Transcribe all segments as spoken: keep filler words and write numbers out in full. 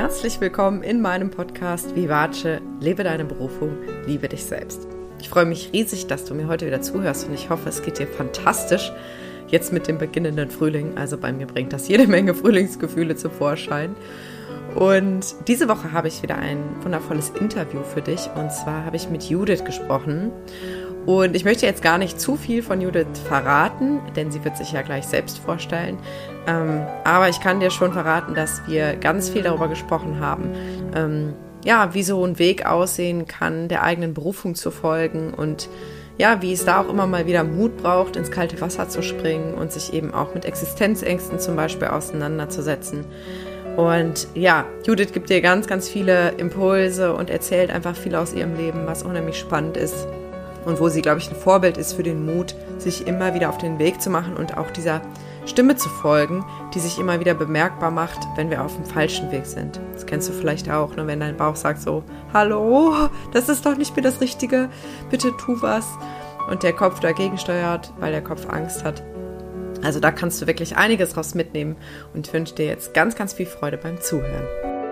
herzlich willkommen in meinem Podcast Vivace, lebe deine Berufung, liebe dich selbst. Ich freue mich riesig, dass du mir heute wieder zuhörst und ich hoffe, es geht dir fantastisch jetzt mit dem beginnenden Frühling. Also bei mir bringt das jede Menge Frühlingsgefühle zum Vorschein. Und diese Woche habe ich wieder ein wundervolles Interview für dich und zwar habe ich mit Judith gesprochen. Und ich möchte jetzt gar nicht zu viel von Judith verraten, denn sie wird sich ja gleich selbst vorstellen. Ähm, aber ich kann dir schon verraten, dass wir ganz viel darüber gesprochen haben, ähm, ja, wie so ein Weg aussehen kann, der eigenen Berufung zu folgen und ja, wie es da auch immer mal wieder Mut braucht, ins kalte Wasser zu springen und sich eben auch mit Existenzängsten zum Beispiel auseinanderzusetzen. Und ja, Judith gibt dir ganz, ganz viele Impulse und erzählt einfach viel aus ihrem Leben, was unheimlich spannend ist. Und wo sie, glaube ich, ein Vorbild ist für den Mut, sich immer wieder auf den Weg zu machen und auch dieser Stimme zu folgen, die sich immer wieder bemerkbar macht, wenn wir auf dem falschen Weg sind. Das kennst du vielleicht auch, ne? Wenn dein Bauch sagt so, hallo, das ist doch nicht mehr das Richtige, bitte tu was. Und der Kopf dagegen steuert, weil der Kopf Angst hat. Also da kannst du wirklich einiges draus mitnehmen und ich wünsche dir jetzt ganz, ganz viel Freude beim Zuhören.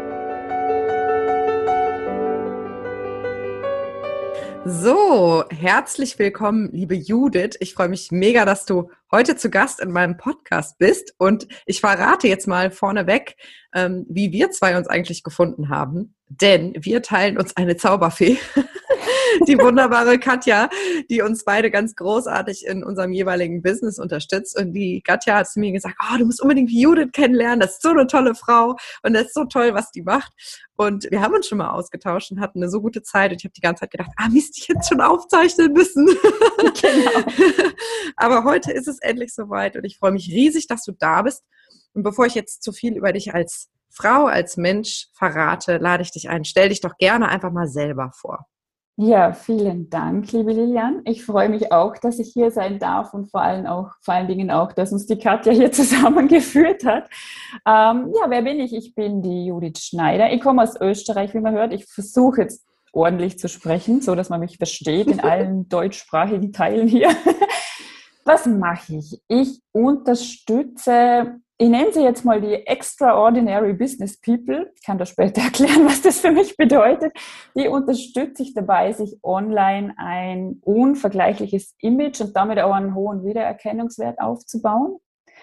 So, herzlich willkommen, liebe Judith. Ich freue mich mega, dass du heute zu Gast in meinem Podcast bist. Und ich verrate jetzt mal vorneweg, ähm, wie wir zwei uns eigentlich gefunden haben. Denn wir teilen uns eine Zauberfee, die wunderbare Katja, die uns beide ganz großartig in unserem jeweiligen Business unterstützt. Und die Katja hat zu mir gesagt, oh, du musst unbedingt Judith kennenlernen, das ist so eine tolle Frau und das ist so toll, was die macht. Und wir haben uns schon mal ausgetauscht und hatten eine so gute Zeit und ich habe die ganze Zeit gedacht, ah Mist, ich hätte schon aufzeichnen müssen. Genau. Aber heute ist es endlich soweit und ich freue mich riesig, dass du da bist. Und bevor ich jetzt zu viel über dich als Frau, als Mensch verrate, lade ich dich ein. Stell dich doch gerne einfach mal selber vor. Ja, vielen Dank, liebe Lilian. Ich freue mich auch, dass ich hier sein darf und vor allem auch, vor allen Dingen auch, dass uns die Katja hier zusammengeführt hat. Ähm, ja, wer bin ich? Ich bin die Judith Schneider. Ich komme aus Österreich, wie man hört. Ich versuche jetzt ordentlich zu sprechen, so dass man mich versteht in allen deutschsprachigen Teilen hier. Was mache ich? Ich unterstütze, ich nenne sie jetzt mal die Extraordinary Business People. Ich kann da später erklären, was das für mich bedeutet. Die unterstütze ich dabei, sich online ein unvergleichliches Image und damit auch einen hohen Wiedererkennungswert aufzubauen,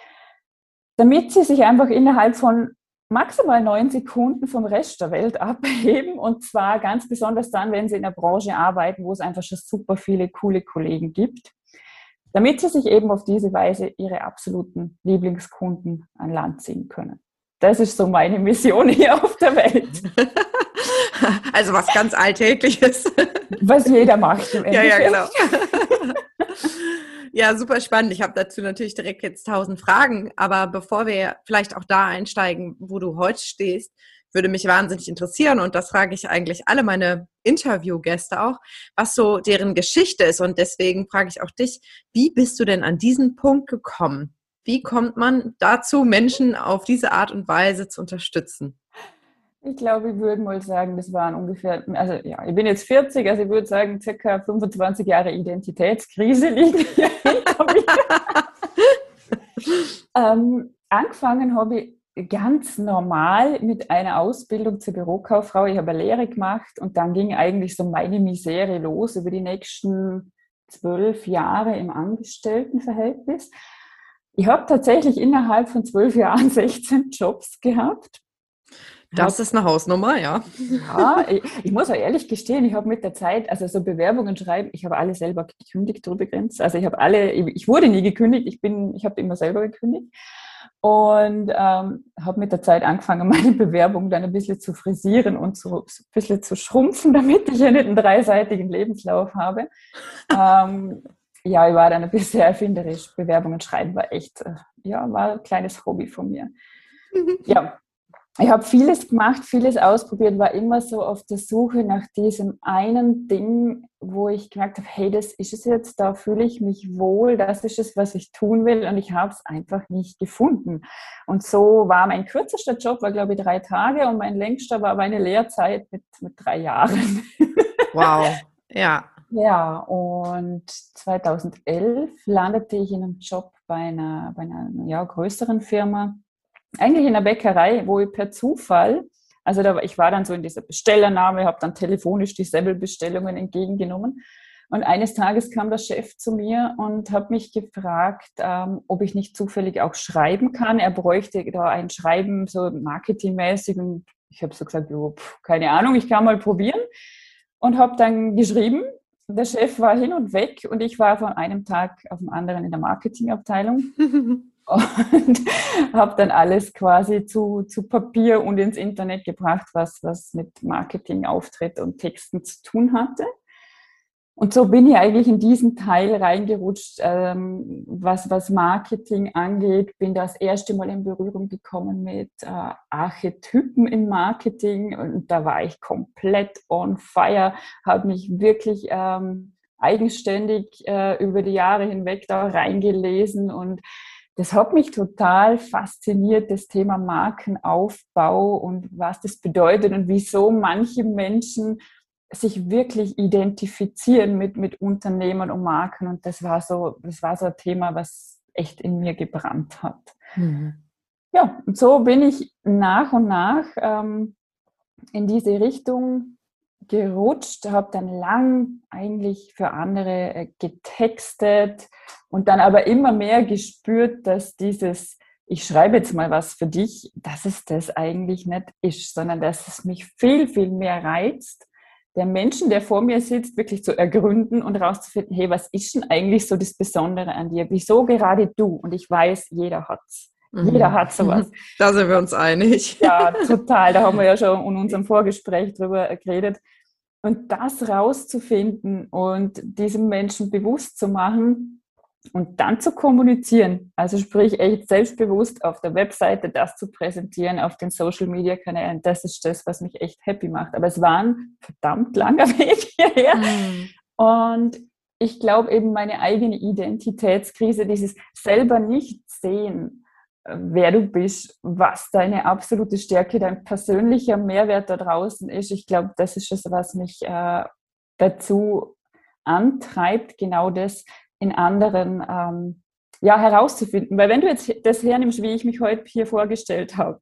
damit sie sich einfach innerhalb von maximal neun Sekunden vom Rest der Welt abheben und zwar ganz besonders dann, wenn sie in einer Branche arbeiten, wo es einfach schon super viele coole Kollegen gibt, damit sie sich eben auf diese Weise ihre absoluten Lieblingskunden an Land ziehen können. Das ist so meine Mission hier auf der Welt. Also was ganz Alltägliches. Was jeder macht im Endeffekt. Ja, ja, genau. genau. Ja, super spannend. Ich habe dazu natürlich direkt jetzt tausend Fragen, aber bevor wir vielleicht auch da einsteigen, wo du heute stehst, würde mich wahnsinnig interessieren und das frage ich eigentlich alle meine Interviewgäste auch, was so deren Geschichte ist und deswegen frage ich auch dich, wie bist du denn an diesen Punkt gekommen? Wie kommt man dazu, Menschen auf diese Art und Weise zu unterstützen? Ich glaube, ich würde mal sagen, das waren ungefähr, also ja, ich bin jetzt vierzig, also ich würde sagen, circa fünfundzwanzig Jahre Identitätskrise liegen hier hinter mir. ähm, angefangen habe ich ganz normal mit einer Ausbildung zur Bürokauffrau. Ich habe eine Lehre gemacht und dann ging eigentlich so meine Misere los über die nächsten zwölf Jahre im Angestelltenverhältnis. Ich habe tatsächlich innerhalb von zwölf Jahren sechzehn Jobs gehabt. Das ist eine Hausnummer, ja. Ja, ich, ich muss auch ehrlich gestehen, ich habe mit der Zeit, also so Bewerbungen schreiben, ich habe alle selber gekündigt übrigens. Also ich habe alle, ich wurde nie gekündigt, ich bin, ich habe immer selber gekündigt. Und ähm, habe mit der Zeit angefangen, meine Bewerbung dann ein bisschen zu frisieren und zu, ein bisschen zu schrumpfen, damit ich ja nicht einen dreiseitigen Lebenslauf habe. ähm, ja, ich war dann ein bisschen erfinderisch. Bewerbungen schreiben war echt, äh, ja, war ein kleines Hobby von mir. Ja, ich habe vieles gemacht, vieles ausprobiert, war immer so auf der Suche nach diesem einen Ding, wo ich gemerkt habe, hey, das ist es jetzt, da fühle ich mich wohl, das ist es, was ich tun will und ich habe es einfach nicht gefunden. Und so war mein kürzester Job, war glaube ich drei Tage und mein längster war meine Lehrzeit mit, mit drei Jahren. Wow, ja. Ja, und zweitausendelf landete ich in einem Job bei einer, bei einer ja, größeren Firma, eigentlich in einer Bäckerei, wo ich per Zufall Also da, ich war dann so in dieser Bestellernahme, habe dann telefonisch die Semmelbestellungen entgegengenommen. Und eines Tages kam der Chef zu mir und hat mich gefragt, ähm, ob ich nicht zufällig auch schreiben kann. Er bräuchte da ein Schreiben, so marketingmäßig. Und ich habe so gesagt, jo, pf, keine Ahnung, ich kann mal probieren. Und habe dann geschrieben. Der Chef war hin und weg und ich war von einem Tag auf den anderen in der Marketingabteilung. Und habe dann alles quasi zu, zu Papier und ins Internet gebracht, was, was mit Marketing, Auftritt und Texten zu tun hatte. Und so bin ich eigentlich in diesen Teil reingerutscht, ähm, was, was Marketing angeht. Bin das erste Mal in Berührung gekommen mit äh, Archetypen im Marketing. Und da war ich komplett on fire, habe mich wirklich ähm, eigenständig äh, über die Jahre hinweg da reingelesen. Und das hat mich total fasziniert, das Thema Markenaufbau und was das bedeutet und wieso manche Menschen sich wirklich identifizieren mit, mit Unternehmen und Marken. Und das war so, das war so ein Thema, was echt in mir gebrannt hat. Mhm. Ja, und so bin ich nach und nach ähm, in diese Richtung gerutscht, habe dann lang eigentlich für andere äh, getextet und dann aber immer mehr gespürt, dass dieses, ich schreibe jetzt mal was für dich, dass es das eigentlich nicht ist, sondern dass es mich viel, viel mehr reizt, der Menschen, der vor mir sitzt, wirklich zu ergründen und rauszufinden, hey, was ist denn eigentlich so das Besondere an dir? Wieso gerade du? Und ich weiß, jeder hat's. Mhm. Jeder hat sowas. Da sind wir uns einig. Ja, total. Da haben wir ja schon in unserem Vorgespräch drüber geredet. Und das rauszufinden und diesem Menschen bewusst zu machen und dann zu kommunizieren, also sprich echt selbstbewusst auf der Webseite das zu präsentieren, auf den Social-Media-Kanälen, das ist das, was mich echt happy macht. Aber es war ein verdammt langer Weg hierher. Mhm. Und ich glaube eben meine eigene Identitätskrise, dieses selber nicht sehen, wer du bist, was deine absolute Stärke, dein persönlicher Mehrwert da draußen ist. Ich glaube, das ist es, was mich äh, dazu antreibt, genau das in anderen ähm, ja, herauszufinden. Weil wenn du jetzt das hernimmst, wie ich mich heute hier vorgestellt habe,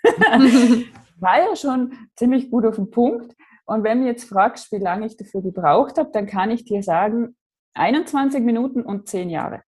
war ja schon ziemlich gut auf den Punkt. Und wenn du jetzt fragst, wie lange ich dafür gebraucht habe, dann kann ich dir sagen, einundzwanzig Minuten und zehn Jahre.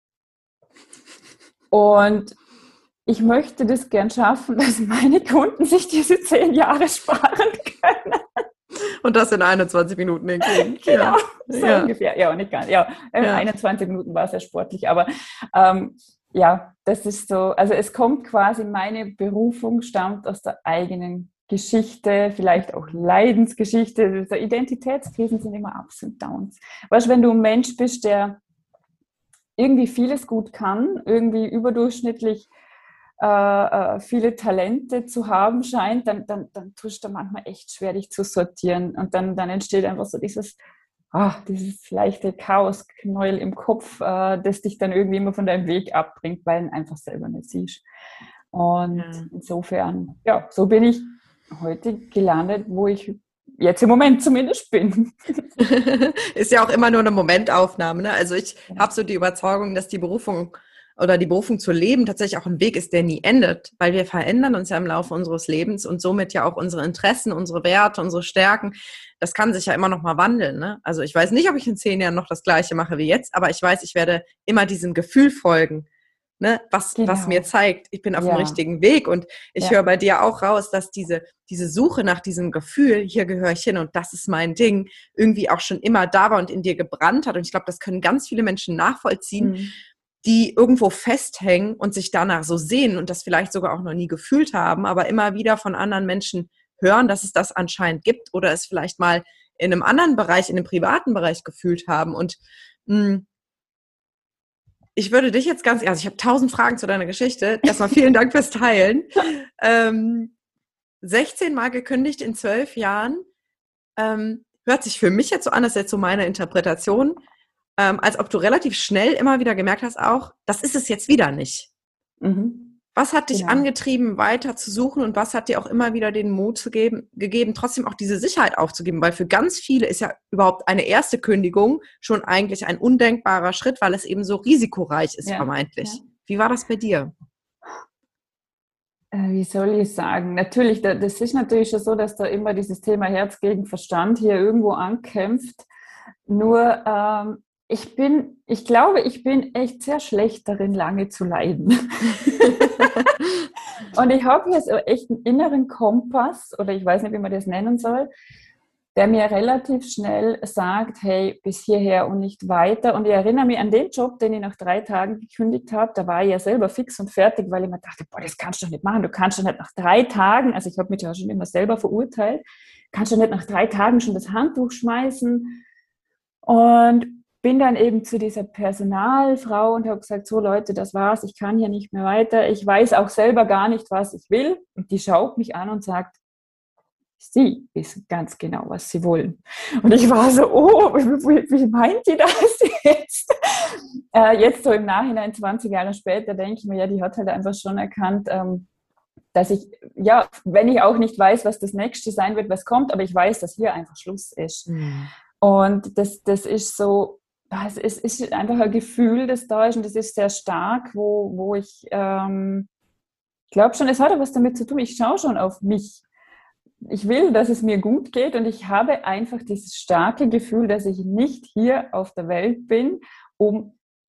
Und ich möchte das gern schaffen, dass meine Kunden sich diese zehn Jahre sparen können. Und das in einundzwanzig Minuten hinkriegen. Genau, ja. So ja. ungefähr. Ja, nicht ganz. Ja, ja, einundzwanzig Minuten war sehr sportlich, aber ähm, ja, das ist so, also es kommt quasi, meine Berufung stammt aus der eigenen Geschichte, vielleicht auch Leidensgeschichte. So Identitätskrisen sind immer Ups und Downs. Weißt du, wenn du ein Mensch bist, der irgendwie vieles gut kann, irgendwie überdurchschnittlich Äh, viele Talente zu haben scheint, dann, dann, dann tust du manchmal echt schwer, dich zu sortieren. Und dann, dann entsteht einfach so dieses, ach, dieses leichte Chaosknäuel im Kopf, äh, das dich dann irgendwie immer von deinem Weg abbringt, weil du ihn einfach selber nicht siehst. Und ja. Insofern, ja, so bin ich heute gelandet, wo ich jetzt im Moment zumindest bin. Ist ja auch immer nur eine Momentaufnahme, ne? Also ich ja. habe so die Überzeugung, dass die Berufung oder die Berufung zu leben tatsächlich auch ein Weg ist, der nie endet, weil wir verändern uns ja im Laufe unseres Lebens und somit ja auch unsere Interessen, unsere Werte, unsere Stärken. Das kann sich ja immer noch mal wandeln, ne? Also ich weiß nicht, ob ich in zehn Jahren noch das Gleiche mache wie jetzt, aber ich weiß, ich werde immer diesem Gefühl folgen, ne? Was, genau. was mir zeigt, ich bin auf ja. dem richtigen Weg. Und ich ja. höre bei dir auch raus, dass diese, diese Suche nach diesem Gefühl, hier gehöre ich hin und das ist mein Ding, irgendwie auch schon immer da war und in dir gebrannt hat. Und ich glaube, das können ganz viele Menschen nachvollziehen, mhm. die irgendwo festhängen und sich danach so sehen und das vielleicht sogar auch noch nie gefühlt haben, aber immer wieder von anderen Menschen hören, dass es das anscheinend gibt oder es vielleicht mal in einem anderen Bereich, in einem privaten Bereich gefühlt haben. Und mh, ich würde dich jetzt ganz, also ich habe tausend Fragen zu deiner Geschichte. Erstmal vielen Dank fürs Teilen. Ähm, sechzehn Mal gekündigt in zwölf Jahren. Ähm, hört sich für mich jetzt so an, das ist jetzt so meine Interpretation, Ähm, als ob du relativ schnell immer wieder gemerkt hast auch, das ist es jetzt wieder nicht. Mhm. Was hat dich genau. angetrieben, weiter zu suchen und was hat dir auch immer wieder den Mut zu geben, gegeben, trotzdem auch diese Sicherheit aufzugeben? Weil für ganz viele ist ja überhaupt eine erste Kündigung schon eigentlich ein undenkbarer Schritt, weil es eben so risikoreich ist, ja. vermeintlich. Ja. Wie war das bei dir? Wie soll ich sagen? Natürlich, das ist natürlich schon so, dass da immer dieses Thema Herz gegen Verstand hier irgendwo ankämpft. Nur ähm, ich bin, ich glaube, ich bin echt sehr schlecht darin, lange zu leiden. Und ich habe hier so echt einen inneren Kompass, oder ich weiß nicht, wie man das nennen soll, der mir relativ schnell sagt, hey, bis hierher und nicht weiter. Und ich erinnere mich an den Job, den ich nach drei Tagen gekündigt habe. Da war ich ja selber fix und fertig, weil ich mir dachte, boah, das kannst du doch nicht machen. Du kannst doch nicht nach drei Tagen, also ich habe mich ja schon immer selber verurteilt, kannst du nicht nach drei Tagen schon das Handtuch schmeißen. Und bin dann eben zu dieser Personalfrau und habe gesagt, so Leute, das war's, ich kann hier nicht mehr weiter. Ich weiß auch selber gar nicht, was ich will. Und die schaut mich an und sagt, Sie wissen ganz genau, was sie wollen. Und ich war so, oh, wie, wie meint die das jetzt? Äh, jetzt so im Nachhinein, zwanzig Jahre später, denke ich mir, ja, die hat halt einfach schon erkannt, ähm, dass ich, ja, wenn ich auch nicht weiß, was das Nächste sein wird, was kommt, aber ich weiß, dass hier einfach Schluss ist. Mhm. Und das, das ist so, es ist, ist einfach ein Gefühl, das da ist und das ist sehr stark, wo, wo ich, ähm, ich glaube schon, es hat auch was damit zu tun, ich schaue schon auf mich. Ich will, dass es mir gut geht und ich habe einfach dieses starke Gefühl, dass ich nicht hier auf der Welt bin, um,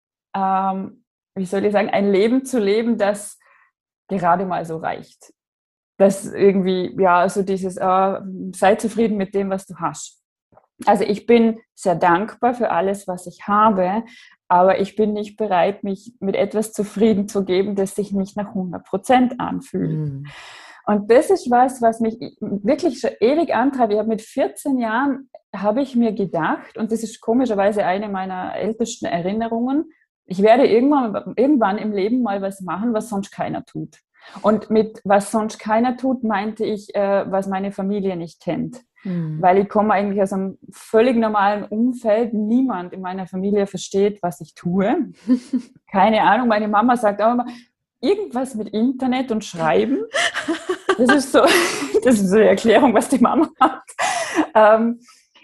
ähm, wie soll ich sagen, ein Leben zu leben, das gerade mal so reicht. Das irgendwie, ja, so dieses, äh, sei zufrieden mit dem, was du hast. Also ich bin sehr dankbar für alles, was ich habe, aber ich bin nicht bereit, mich mit etwas zufrieden zu geben, das sich nicht nach hundert Prozent anfühlt. Mhm. Und das ist was, was mich wirklich schon ewig antreibt. Ich habe mit vierzehn Jahren, habe ich mir gedacht, und das ist komischerweise eine meiner ältesten Erinnerungen, ich werde irgendwann, irgendwann im Leben mal was machen, was sonst keiner tut. Und mit was sonst keiner tut, meinte ich, äh, was meine Familie nicht kennt. Mhm. Weil ich komme eigentlich aus einem völlig normalen Umfeld. Niemand in meiner Familie versteht, was ich tue. Keine Ahnung, meine Mama sagt auch immer, irgendwas mit Internet und Schreiben. Das ist so, das ist so eine Erklärung, was die Mama hat. Ähm,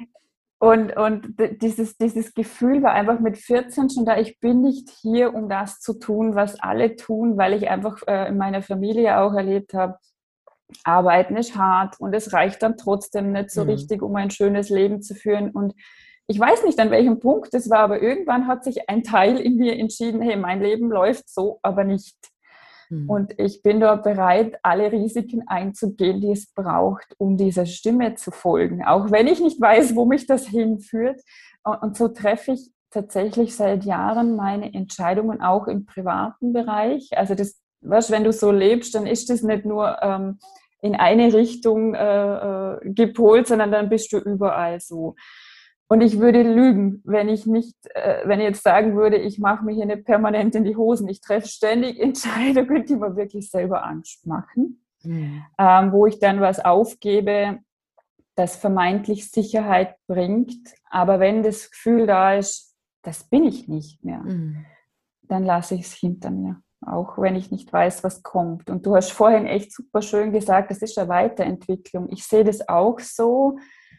und und dieses, dieses Gefühl war einfach mit vierzehn schon da, ich bin nicht hier, um das zu tun, was alle tun, weil ich einfach äh, in meiner Familie auch erlebt habe, Arbeiten ist hart und es reicht dann trotzdem nicht so mhm. richtig, um ein schönes Leben zu führen. Und ich weiß nicht, an welchem Punkt das war, aber irgendwann hat sich ein Teil in mir entschieden, hey, mein Leben läuft so, aber nicht. Und ich bin dort bereit, alle Risiken einzugehen, die es braucht, um dieser Stimme zu folgen. Auch wenn ich nicht weiß, wo mich das hinführt. Und so treffe ich tatsächlich seit Jahren meine Entscheidungen auch im privaten Bereich. Also das, weißt, wenn du so lebst, dann ist das nicht nur ähm, in eine Richtung äh, gepolt, sondern dann bist du überall so. Und ich würde lügen, wenn ich nicht, äh, wenn ich jetzt sagen würde, ich mache mir hier nicht permanent in die Hosen. Ich treffe ständig Entscheidungen, die mir wirklich selber Angst machen, mhm. ähm, wo ich dann was aufgebe, das vermeintlich Sicherheit bringt. Aber wenn das Gefühl da ist, das bin ich nicht mehr, mhm. dann lasse ich es hinter mir. Auch wenn ich nicht weiß, was kommt. Und du hast vorhin echt super schön gesagt, das ist eine Weiterentwicklung. Ich sehe das auch so.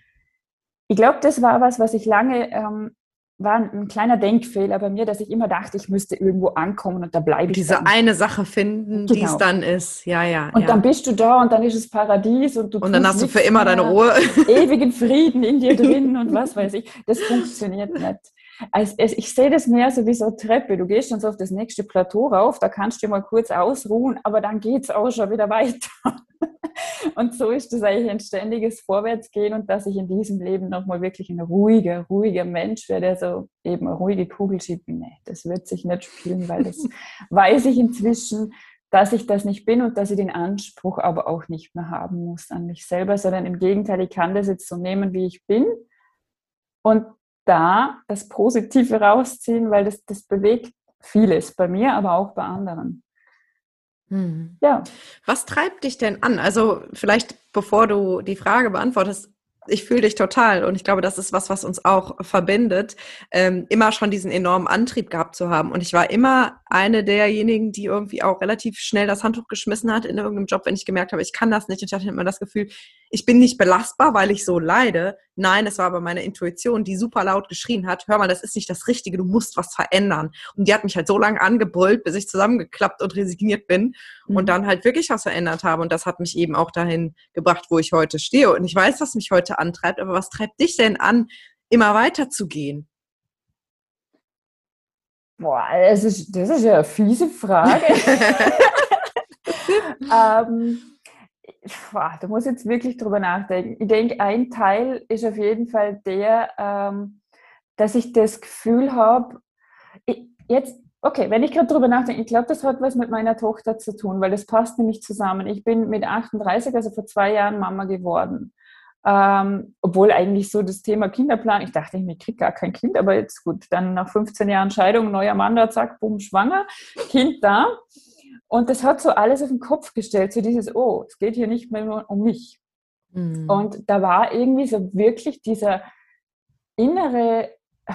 Ich glaube, das war was, was ich lange, ähm, war ein kleiner Denkfehler bei mir, dass ich immer dachte, ich müsste irgendwo ankommen und da bleibe ich. Diese dann. eine Sache finden, genau. die es dann ist. Ja, ja. Und ja. dann bist du da und dann ist es Paradies und du Und dann hast du für immer deine Ruhe. Ewigen Frieden in dir drin und was weiß ich. Das funktioniert nicht. Also ich sehe das mehr so wie so eine Treppe. Du gehst dann so auf das nächste Plateau rauf, da kannst du dir mal kurz ausruhen, aber dann geht es auch schon wieder weiter. Und so ist das eigentlich ein ständiges Vorwärtsgehen und dass ich in diesem Leben nochmal wirklich ein ruhiger, ruhiger Mensch werde, der so eben eine ruhige Kugel schiebt. Nee, das wird sich nicht spielen, weil das weiß ich inzwischen, dass ich das nicht bin und dass ich den Anspruch aber auch nicht mehr haben muss an mich selber, sondern im Gegenteil, ich kann das jetzt so nehmen, wie ich bin und da das Positive rausziehen, weil das, das bewegt vieles bei mir, aber auch bei anderen. Hm. Ja. Was treibt dich denn an? Also vielleicht, bevor du die Frage beantwortest, ich fühle dich total und ich glaube, das ist was, was uns auch verbindet, ähm, immer schon diesen enormen Antrieb gehabt zu haben. Und ich war immer eine derjenigen, die irgendwie auch relativ schnell das Handtuch geschmissen hat in irgendeinem Job, wenn ich gemerkt habe, ich kann das nicht. Und ich hatte immer das Gefühl, ich bin nicht belastbar, weil ich so leide. Nein, es war aber meine Intuition, die super laut geschrien hat, hör mal, das ist nicht das Richtige, du musst was verändern. Und die hat mich halt so lange angebrüllt, bis ich zusammengeklappt und resigniert bin mhm. und dann halt wirklich was verändert habe. Und das hat mich eben auch dahin gebracht, wo ich heute stehe. Und ich weiß, was mich heute antreibt, aber was treibt dich denn an, immer weiter zu gehen? Boah, das ist, das ist ja eine fiese Frage. ähm, boah, da muss ich jetzt wirklich drüber nachdenken. Ich denke, ein Teil ist auf jeden Fall der, ähm, dass ich das Gefühl habe, ich, jetzt, okay, wenn ich gerade drüber nachdenke, ich glaube, das hat was mit meiner Tochter zu tun, weil das passt nämlich zusammen. Ich bin mit achtunddreißig, also vor zwei Jahren, Mama geworden. Ähm, obwohl eigentlich so das Thema Kinderplan, ich dachte, ich kriege gar kein Kind, aber jetzt gut, dann nach fünfzehn Jahren Scheidung, neuer Mann da, zack, bumm, schwanger, Kind da. Und das hat so alles auf den Kopf gestellt, so dieses, oh, es geht hier nicht mehr nur um mich. Mhm. Und da war irgendwie so wirklich dieser innere,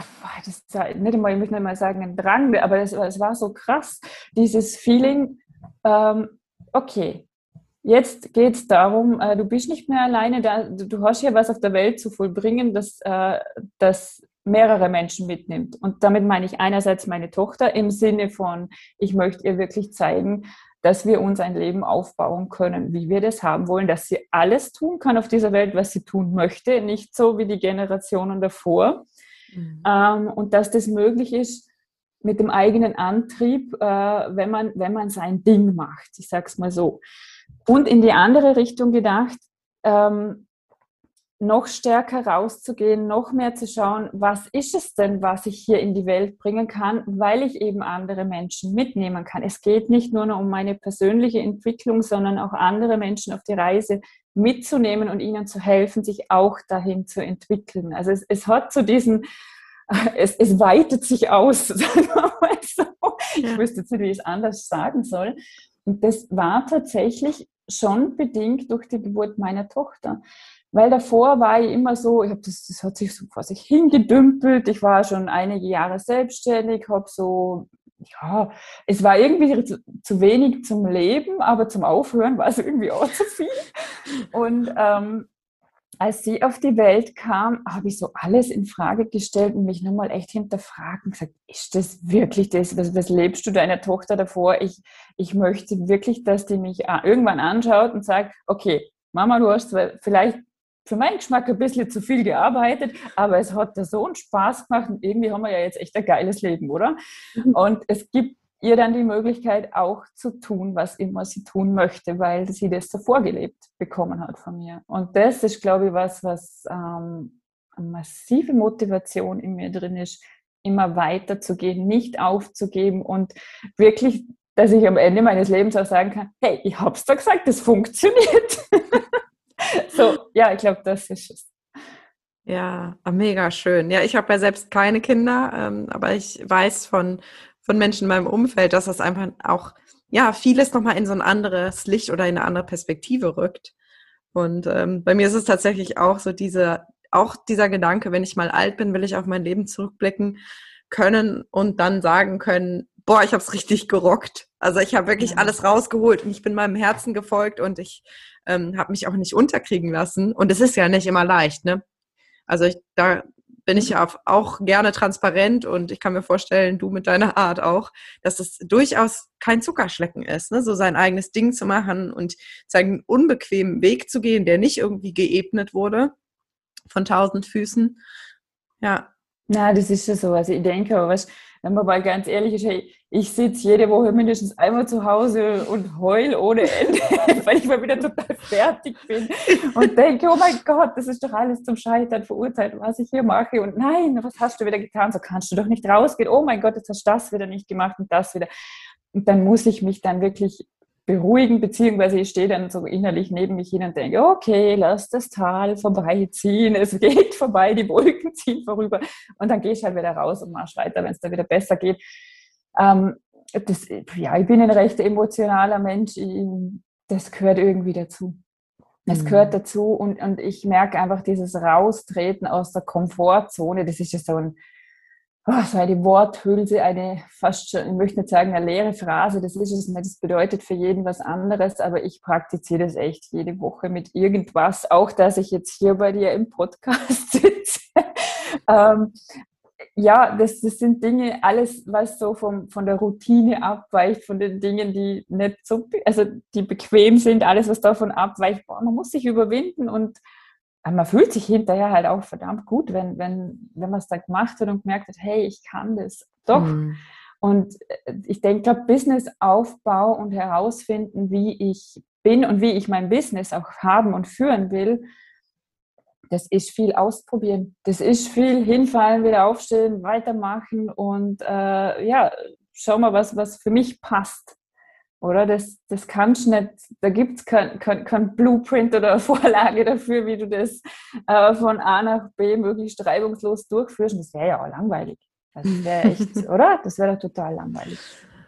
das ist nicht einmal, ich muss nicht mal sagen, ein Drang, aber es das war so krass, dieses Feeling, ähm, okay, jetzt geht es darum, äh, du bist nicht mehr alleine da, du, du hast hier was auf der Welt zu vollbringen, das, äh, das mehrere Menschen mitnimmt. Und damit meine ich einerseits meine Tochter im Sinne von, ich möchte ihr wirklich zeigen, dass wir uns ein Leben aufbauen können, wie wir das haben wollen, dass sie alles tun kann auf dieser Welt, was sie tun möchte, nicht so wie die Generationen davor. Mhm. Ähm, und dass das möglich ist mit dem eigenen Antrieb, äh, wenn man, wenn man sein Ding macht. Ich sage es mal so. Und in die andere Richtung gedacht, ähm, noch stärker rauszugehen, noch mehr zu schauen, was ist es denn, was ich hier in die Welt bringen kann, weil ich eben andere Menschen mitnehmen kann. Es geht nicht nur noch um meine persönliche Entwicklung, sondern auch andere Menschen auf die Reise mitzunehmen und ihnen zu helfen, sich auch dahin zu entwickeln. Also es, es hat so diesen, es, es weitet sich aus, sagen wir mal so. Ich wüsste jetzt nicht, wie ich es anders sagen soll. Und das war tatsächlich schon bedingt durch die Geburt meiner Tochter. Weil davor war ich immer so, ich hab das, das hat sich so vor sich hingedümpelt. Ich war schon einige Jahre selbstständig, habe so, ja, es war irgendwie zu, zu wenig zum Leben, aber zum Aufhören war es irgendwie auch zu viel. Und ähm, als sie auf die Welt kam, habe ich so alles in Frage gestellt und mich nochmal echt hinterfragt und gesagt, ist das wirklich das? Was, was lebst du deiner Tochter davor? Ich, ich möchte wirklich, dass die mich irgendwann anschaut und sagt, okay, Mama, du hast zwar vielleicht für meinen Geschmack ein bisschen zu viel gearbeitet, aber es hat da so einen Spaß gemacht und irgendwie haben wir ja jetzt echt ein geiles Leben, oder? Mhm. Und es gibt ihr dann die Möglichkeit auch zu tun, was immer sie tun möchte, weil sie das so vorgelebt bekommen hat von mir. Und das ist, glaube ich, was, was ähm, eine massive Motivation in mir drin ist, immer weiterzugehen, nicht aufzugeben und wirklich, dass ich am Ende meines Lebens auch sagen kann, hey, ich hab's doch gesagt, das funktioniert. So, ja, ich glaube, das ist es. Ja, mega schön. Ja, ich habe ja selbst keine Kinder, ähm, aber ich weiß von von Menschen in meinem Umfeld, dass das einfach auch, ja, vieles nochmal in so ein anderes Licht oder in eine andere Perspektive rückt. Und ähm, bei mir ist es tatsächlich auch so diese, auch dieser Gedanke, wenn ich mal alt bin, will ich auf mein Leben zurückblicken können und dann sagen können, boah, ich habe es richtig gerockt. Also ich habe wirklich ja. alles rausgeholt und ich bin meinem Herzen gefolgt und ich ähm, habe mich auch nicht unterkriegen lassen. Und es ist ja nicht immer leicht, ne? Also ich, da bin ich ja auch gerne transparent und ich kann mir vorstellen, du mit deiner Art auch, dass es durchaus kein Zuckerschlecken ist, ne? So sein eigenes Ding zu machen und seinen unbequemen Weg zu gehen, der nicht irgendwie geebnet wurde von tausend Füßen. Ja. Na, das ist ja so. Also ich denke, aber was, wenn man mal ganz ehrlich ist, hey, ich sitze jede Woche mindestens einmal zu Hause und heul ohne Ende, weil ich mal wieder total fertig bin und denke, oh mein Gott, das ist doch alles zum Scheitern verurteilt, was ich hier mache. Und nein, was hast du wieder getan? So kannst du doch nicht rausgehen. Oh mein Gott, jetzt hast du das wieder nicht gemacht und das wieder. Und dann muss ich mich dann wirklich beruhigen, beziehungsweise ich stehe dann so innerlich neben mich hin und denke, okay, lass das Tal vorbeiziehen, es geht vorbei, die Wolken ziehen vorüber und dann gehe ich halt wieder raus und mach weiter, wenn es da wieder besser geht. Ähm, das, ja, ich bin ein recht emotionaler Mensch, ich, das gehört irgendwie dazu. Es mhm. gehört dazu und, und ich merke einfach dieses Raustreten aus der Komfortzone, das ist ja so ein oh, so eine Worthülse, eine fast schon, ich möchte nicht sagen eine leere Phrase, das ist es nicht, das bedeutet für jeden was anderes, aber ich praktiziere das echt jede Woche mit irgendwas, auch dass ich jetzt hier bei dir im Podcast sitze. ähm, ja, das, das sind Dinge, alles, was so vom, von der Routine abweicht, von den Dingen, die nicht so, also die bequem sind, alles, was davon abweicht, boah, man muss sich überwinden und man fühlt sich hinterher halt auch verdammt gut, wenn, wenn, wenn man es da gemacht hat und gemerkt hat, hey, ich kann das doch. Mhm. Und ich denke, glaube, Businessaufbau und herausfinden, wie ich bin und wie ich mein Business auch haben und führen will, das ist viel ausprobieren. Das ist viel hinfallen, wieder aufstehen, weitermachen und äh, ja, schau mal, was, was für mich passt. Oder das, das kannst du nicht, da gibt es kein, kein, kein Blueprint oder Vorlage dafür, wie du das äh, von A nach B möglichst reibungslos durchführst. Und das wäre ja auch langweilig. Das wäre echt, oder? Das wäre doch total langweilig.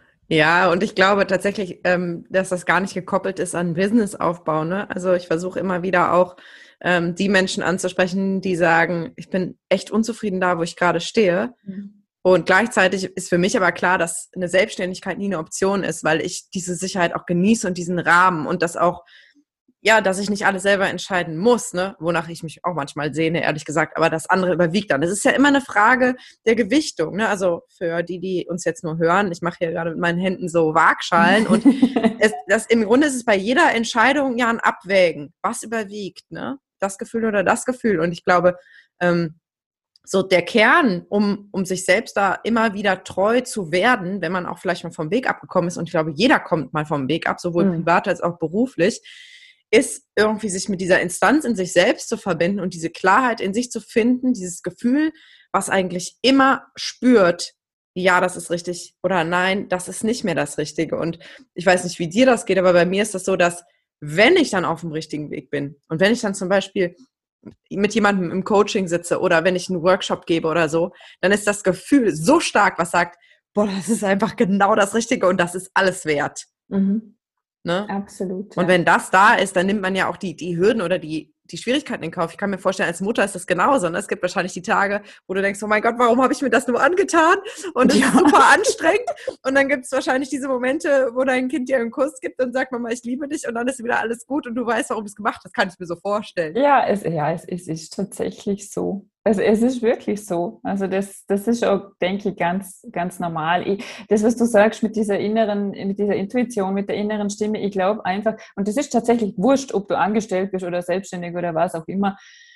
Ja, und ich glaube tatsächlich, ähm, dass das gar nicht gekoppelt ist an Businessaufbau, ne? Also ich versuche immer wieder auch ähm, die Menschen anzusprechen, die sagen, ich bin echt unzufrieden da, wo ich gerade stehe. Mhm. Und gleichzeitig ist für mich aber klar, dass eine Selbstständigkeit nie eine Option ist, weil ich diese Sicherheit auch genieße und diesen Rahmen und das auch, ja, dass ich nicht alles selber entscheiden muss, ne, wonach ich mich auch manchmal sehne, ehrlich gesagt, aber das andere überwiegt dann. Das ist ja immer eine Frage der Gewichtung, ne, also für die, die uns jetzt nur hören, ich mache hier gerade mit meinen Händen so Waagschalen und es, das, im Grunde ist es bei jeder Entscheidung ja ein Abwägen, was überwiegt, ne, das Gefühl oder das Gefühl und ich glaube, ähm, so der Kern, um, um sich selbst da immer wieder treu zu werden, wenn man auch vielleicht mal vom Weg abgekommen ist, und ich glaube, jeder kommt mal vom Weg ab, sowohl mhm. privat als auch beruflich, ist irgendwie sich mit dieser Instanz in sich selbst zu verbinden und diese Klarheit in sich zu finden, dieses Gefühl, was eigentlich immer spürt, ja, das ist richtig oder nein, das ist nicht mehr das Richtige. Und ich weiß nicht, wie dir das geht, aber bei mir ist das so, dass wenn ich dann auf dem richtigen Weg bin und wenn ich dann zum Beispiel mit jemandem im Coaching sitze oder wenn ich einen Workshop gebe oder so, dann ist das Gefühl so stark, was sagt, boah, das ist einfach genau das Richtige und das ist alles wert. Mhm. Ne? Absolut. Und ja. wenn das da ist, dann nimmt man ja auch die, die Hürden oder die, die Schwierigkeiten in Kauf. Ich kann mir vorstellen, als Mutter ist das genauso. Ne? Es gibt wahrscheinlich die Tage, wo du denkst, oh mein Gott, warum habe ich mir das nur angetan? Und es ja. ist super anstrengend. Und dann gibt es wahrscheinlich diese Momente, wo dein Kind dir einen Kuss gibt und sagt, Mama, ich liebe dich. Und dann ist wieder alles gut und du weißt, warum es gemacht hat. Das kann ich mir so vorstellen. Ja, es, ja, es, es ist tatsächlich so. Also es ist wirklich so. Also das, das ist auch, denke ich, ganz, ganz normal. Ich, das, was du sagst mit dieser inneren, mit dieser Intuition, mit der inneren Stimme, ich glaube einfach, und das ist tatsächlich wurscht, ob du angestellt bist oder selbstständig oder was auch immer,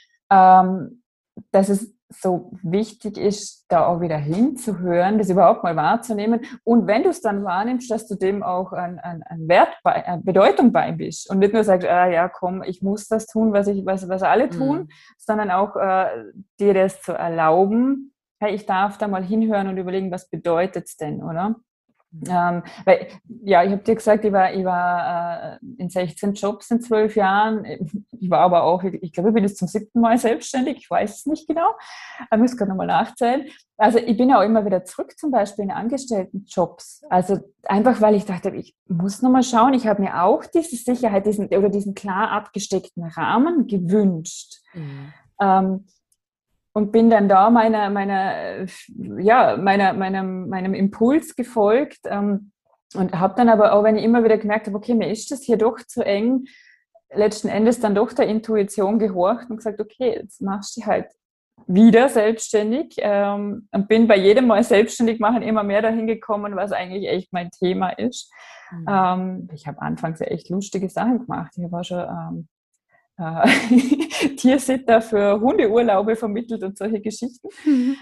ähm, dass es so wichtig ist, da auch wieder hinzuhören, das überhaupt mal wahrzunehmen. Und wenn du es dann wahrnimmst, dass du dem auch an, an, an Wert, bei, an Bedeutung bei bist und nicht nur sagst, ah ja, komm, ich muss das tun, was ich, was, was alle tun, mhm. sondern auch äh, dir das zu erlauben, hey, ich darf da mal hinhören und überlegen, was bedeutet es denn, oder? Ähm, weil, ja, ich habe dir gesagt, ich war, ich war äh, in sechzehn Jobs in zwölf Jahren. Ich war aber auch, ich, ich glaube, ich bin jetzt zum siebten Mal selbstständig. Ich weiß es nicht genau. Ich muss gerade nochmal nachzählen. Also ich bin auch immer wieder zurück, zum Beispiel in Angestelltenjobs. Also einfach, weil ich dachte, ich muss nochmal schauen. Ich habe mir auch diese Sicherheit, diesen oder diesen klar abgesteckten Rahmen gewünscht. Mhm. Ähm, Und bin dann da meiner, meiner, ja, meiner, meinem, meinem Impuls gefolgt ähm, und habe dann aber auch, wenn ich immer wieder gemerkt habe, okay, mir ist das hier doch zu eng, letzten Endes dann doch der Intuition gehorcht und gesagt, okay, jetzt machst du halt wieder selbstständig ähm, und bin bei jedem Mal selbstständig machen immer mehr dahin gekommen, was eigentlich echt mein Thema ist. Mhm. Ähm, ich habe anfangs ja echt lustige Sachen gemacht. Ich war schon ähm, äh, Tiersitter für Hundeurlaube vermittelt und solche Geschichten. Mhm.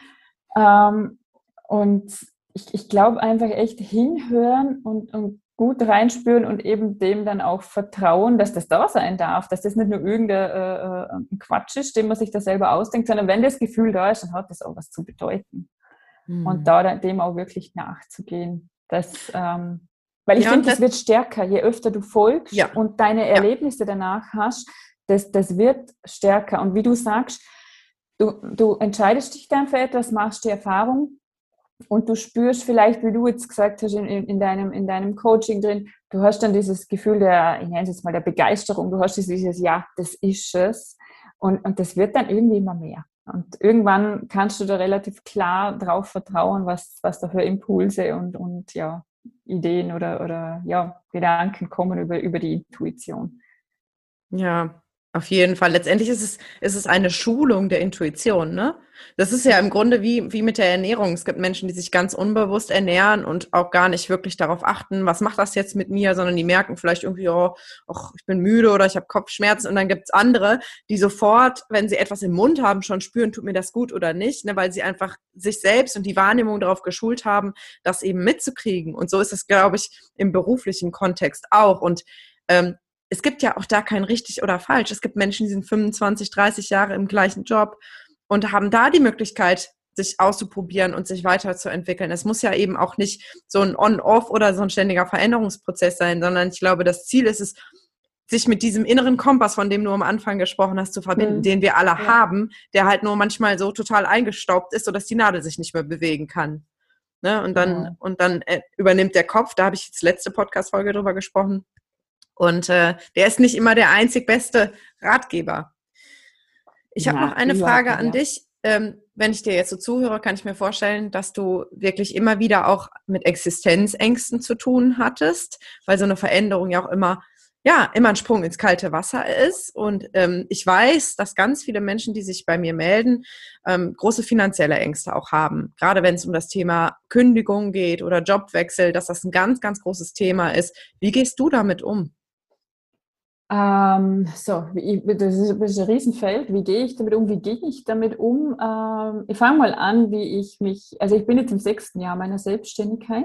Ähm, und ich, ich glaube einfach echt hinhören und, und gut reinspüren und eben dem dann auch vertrauen, dass das da sein darf, dass das nicht nur irgendein äh, Quatsch ist, den man sich da selber ausdenkt, sondern wenn das Gefühl da ist, dann hat das auch was zu bedeuten. Mhm. Und da dann dem auch wirklich nachzugehen. Das, ähm, weil ich ja, finde, das wird stärker, je öfter du folgst ja. und deine Erlebnisse ja. danach hast, Das, das wird stärker. Und wie du sagst, du, du entscheidest dich dann für etwas, machst die Erfahrung und du spürst vielleicht, wie du jetzt gesagt hast, in, in, deinem, in deinem Coaching drin, du hast dann dieses Gefühl der, ich nenne es jetzt mal der Begeisterung, du hast dieses, ja, das ist es. Und, und das wird dann irgendwie immer mehr. Und irgendwann kannst du da relativ klar drauf vertrauen, was, was da für Impulse und, und ja, Ideen oder, oder ja, Gedanken kommen über, über die Intuition. Ja, auf jeden Fall. Letztendlich ist es, ist es eine Schulung der Intuition, ne? Das ist ja im Grunde wie, wie mit der Ernährung. Es gibt Menschen, die sich ganz unbewusst ernähren und auch gar nicht wirklich darauf achten, was macht das jetzt mit mir, sondern die merken vielleicht irgendwie, oh, och, ich bin müde oder ich habe Kopfschmerzen. Und dann gibt's andere, die sofort, wenn sie etwas im Mund haben, schon spüren, tut mir das gut oder nicht, ne? Weil sie einfach sich selbst und die Wahrnehmung darauf geschult haben, das eben mitzukriegen. Und so ist es, glaube ich, im beruflichen Kontext auch. Und ähm, es gibt ja auch da kein richtig oder falsch. Es gibt Menschen, die sind fünfundzwanzig, dreißig Jahre im gleichen Job und haben da die Möglichkeit, sich auszuprobieren und sich weiterzuentwickeln. Es muss ja eben auch nicht so ein On-Off oder so ein ständiger Veränderungsprozess sein, sondern ich glaube, das Ziel ist es, sich mit diesem inneren Kompass, von dem du am Anfang gesprochen hast, zu verbinden, mhm. den wir alle ja. haben, der halt nur manchmal so total eingestaubt ist, sodass die Nadel sich nicht mehr bewegen kann. Ne? Und dann, ja. und dann äh, übernimmt der Kopf, da habe ich jetzt letzte Podcast-Folge drüber gesprochen, und äh, der ist nicht immer der einzig beste Ratgeber. Ich habe noch eine Frage ja. an dich. Ähm, wenn ich dir jetzt so zuhöre, kann ich mir vorstellen, dass du wirklich immer wieder auch mit Existenzängsten zu tun hattest, weil so eine Veränderung ja auch immer, ja, immer ein Sprung ins kalte Wasser ist. Und ähm, ich weiß, dass ganz viele Menschen, die sich bei mir melden, ähm, große finanzielle Ängste auch haben. Gerade wenn es um das Thema Kündigung geht oder Jobwechsel, dass das ein ganz, ganz großes Thema ist. Wie gehst du damit um? Ähm, so, ich, das, ist, das ist ein Riesenfeld. Wie gehe ich damit um? Wie gehe ich damit um? Ähm, ich fange mal an, wie ich mich, also ich bin jetzt im sechsten Jahr meiner Selbstständigkeit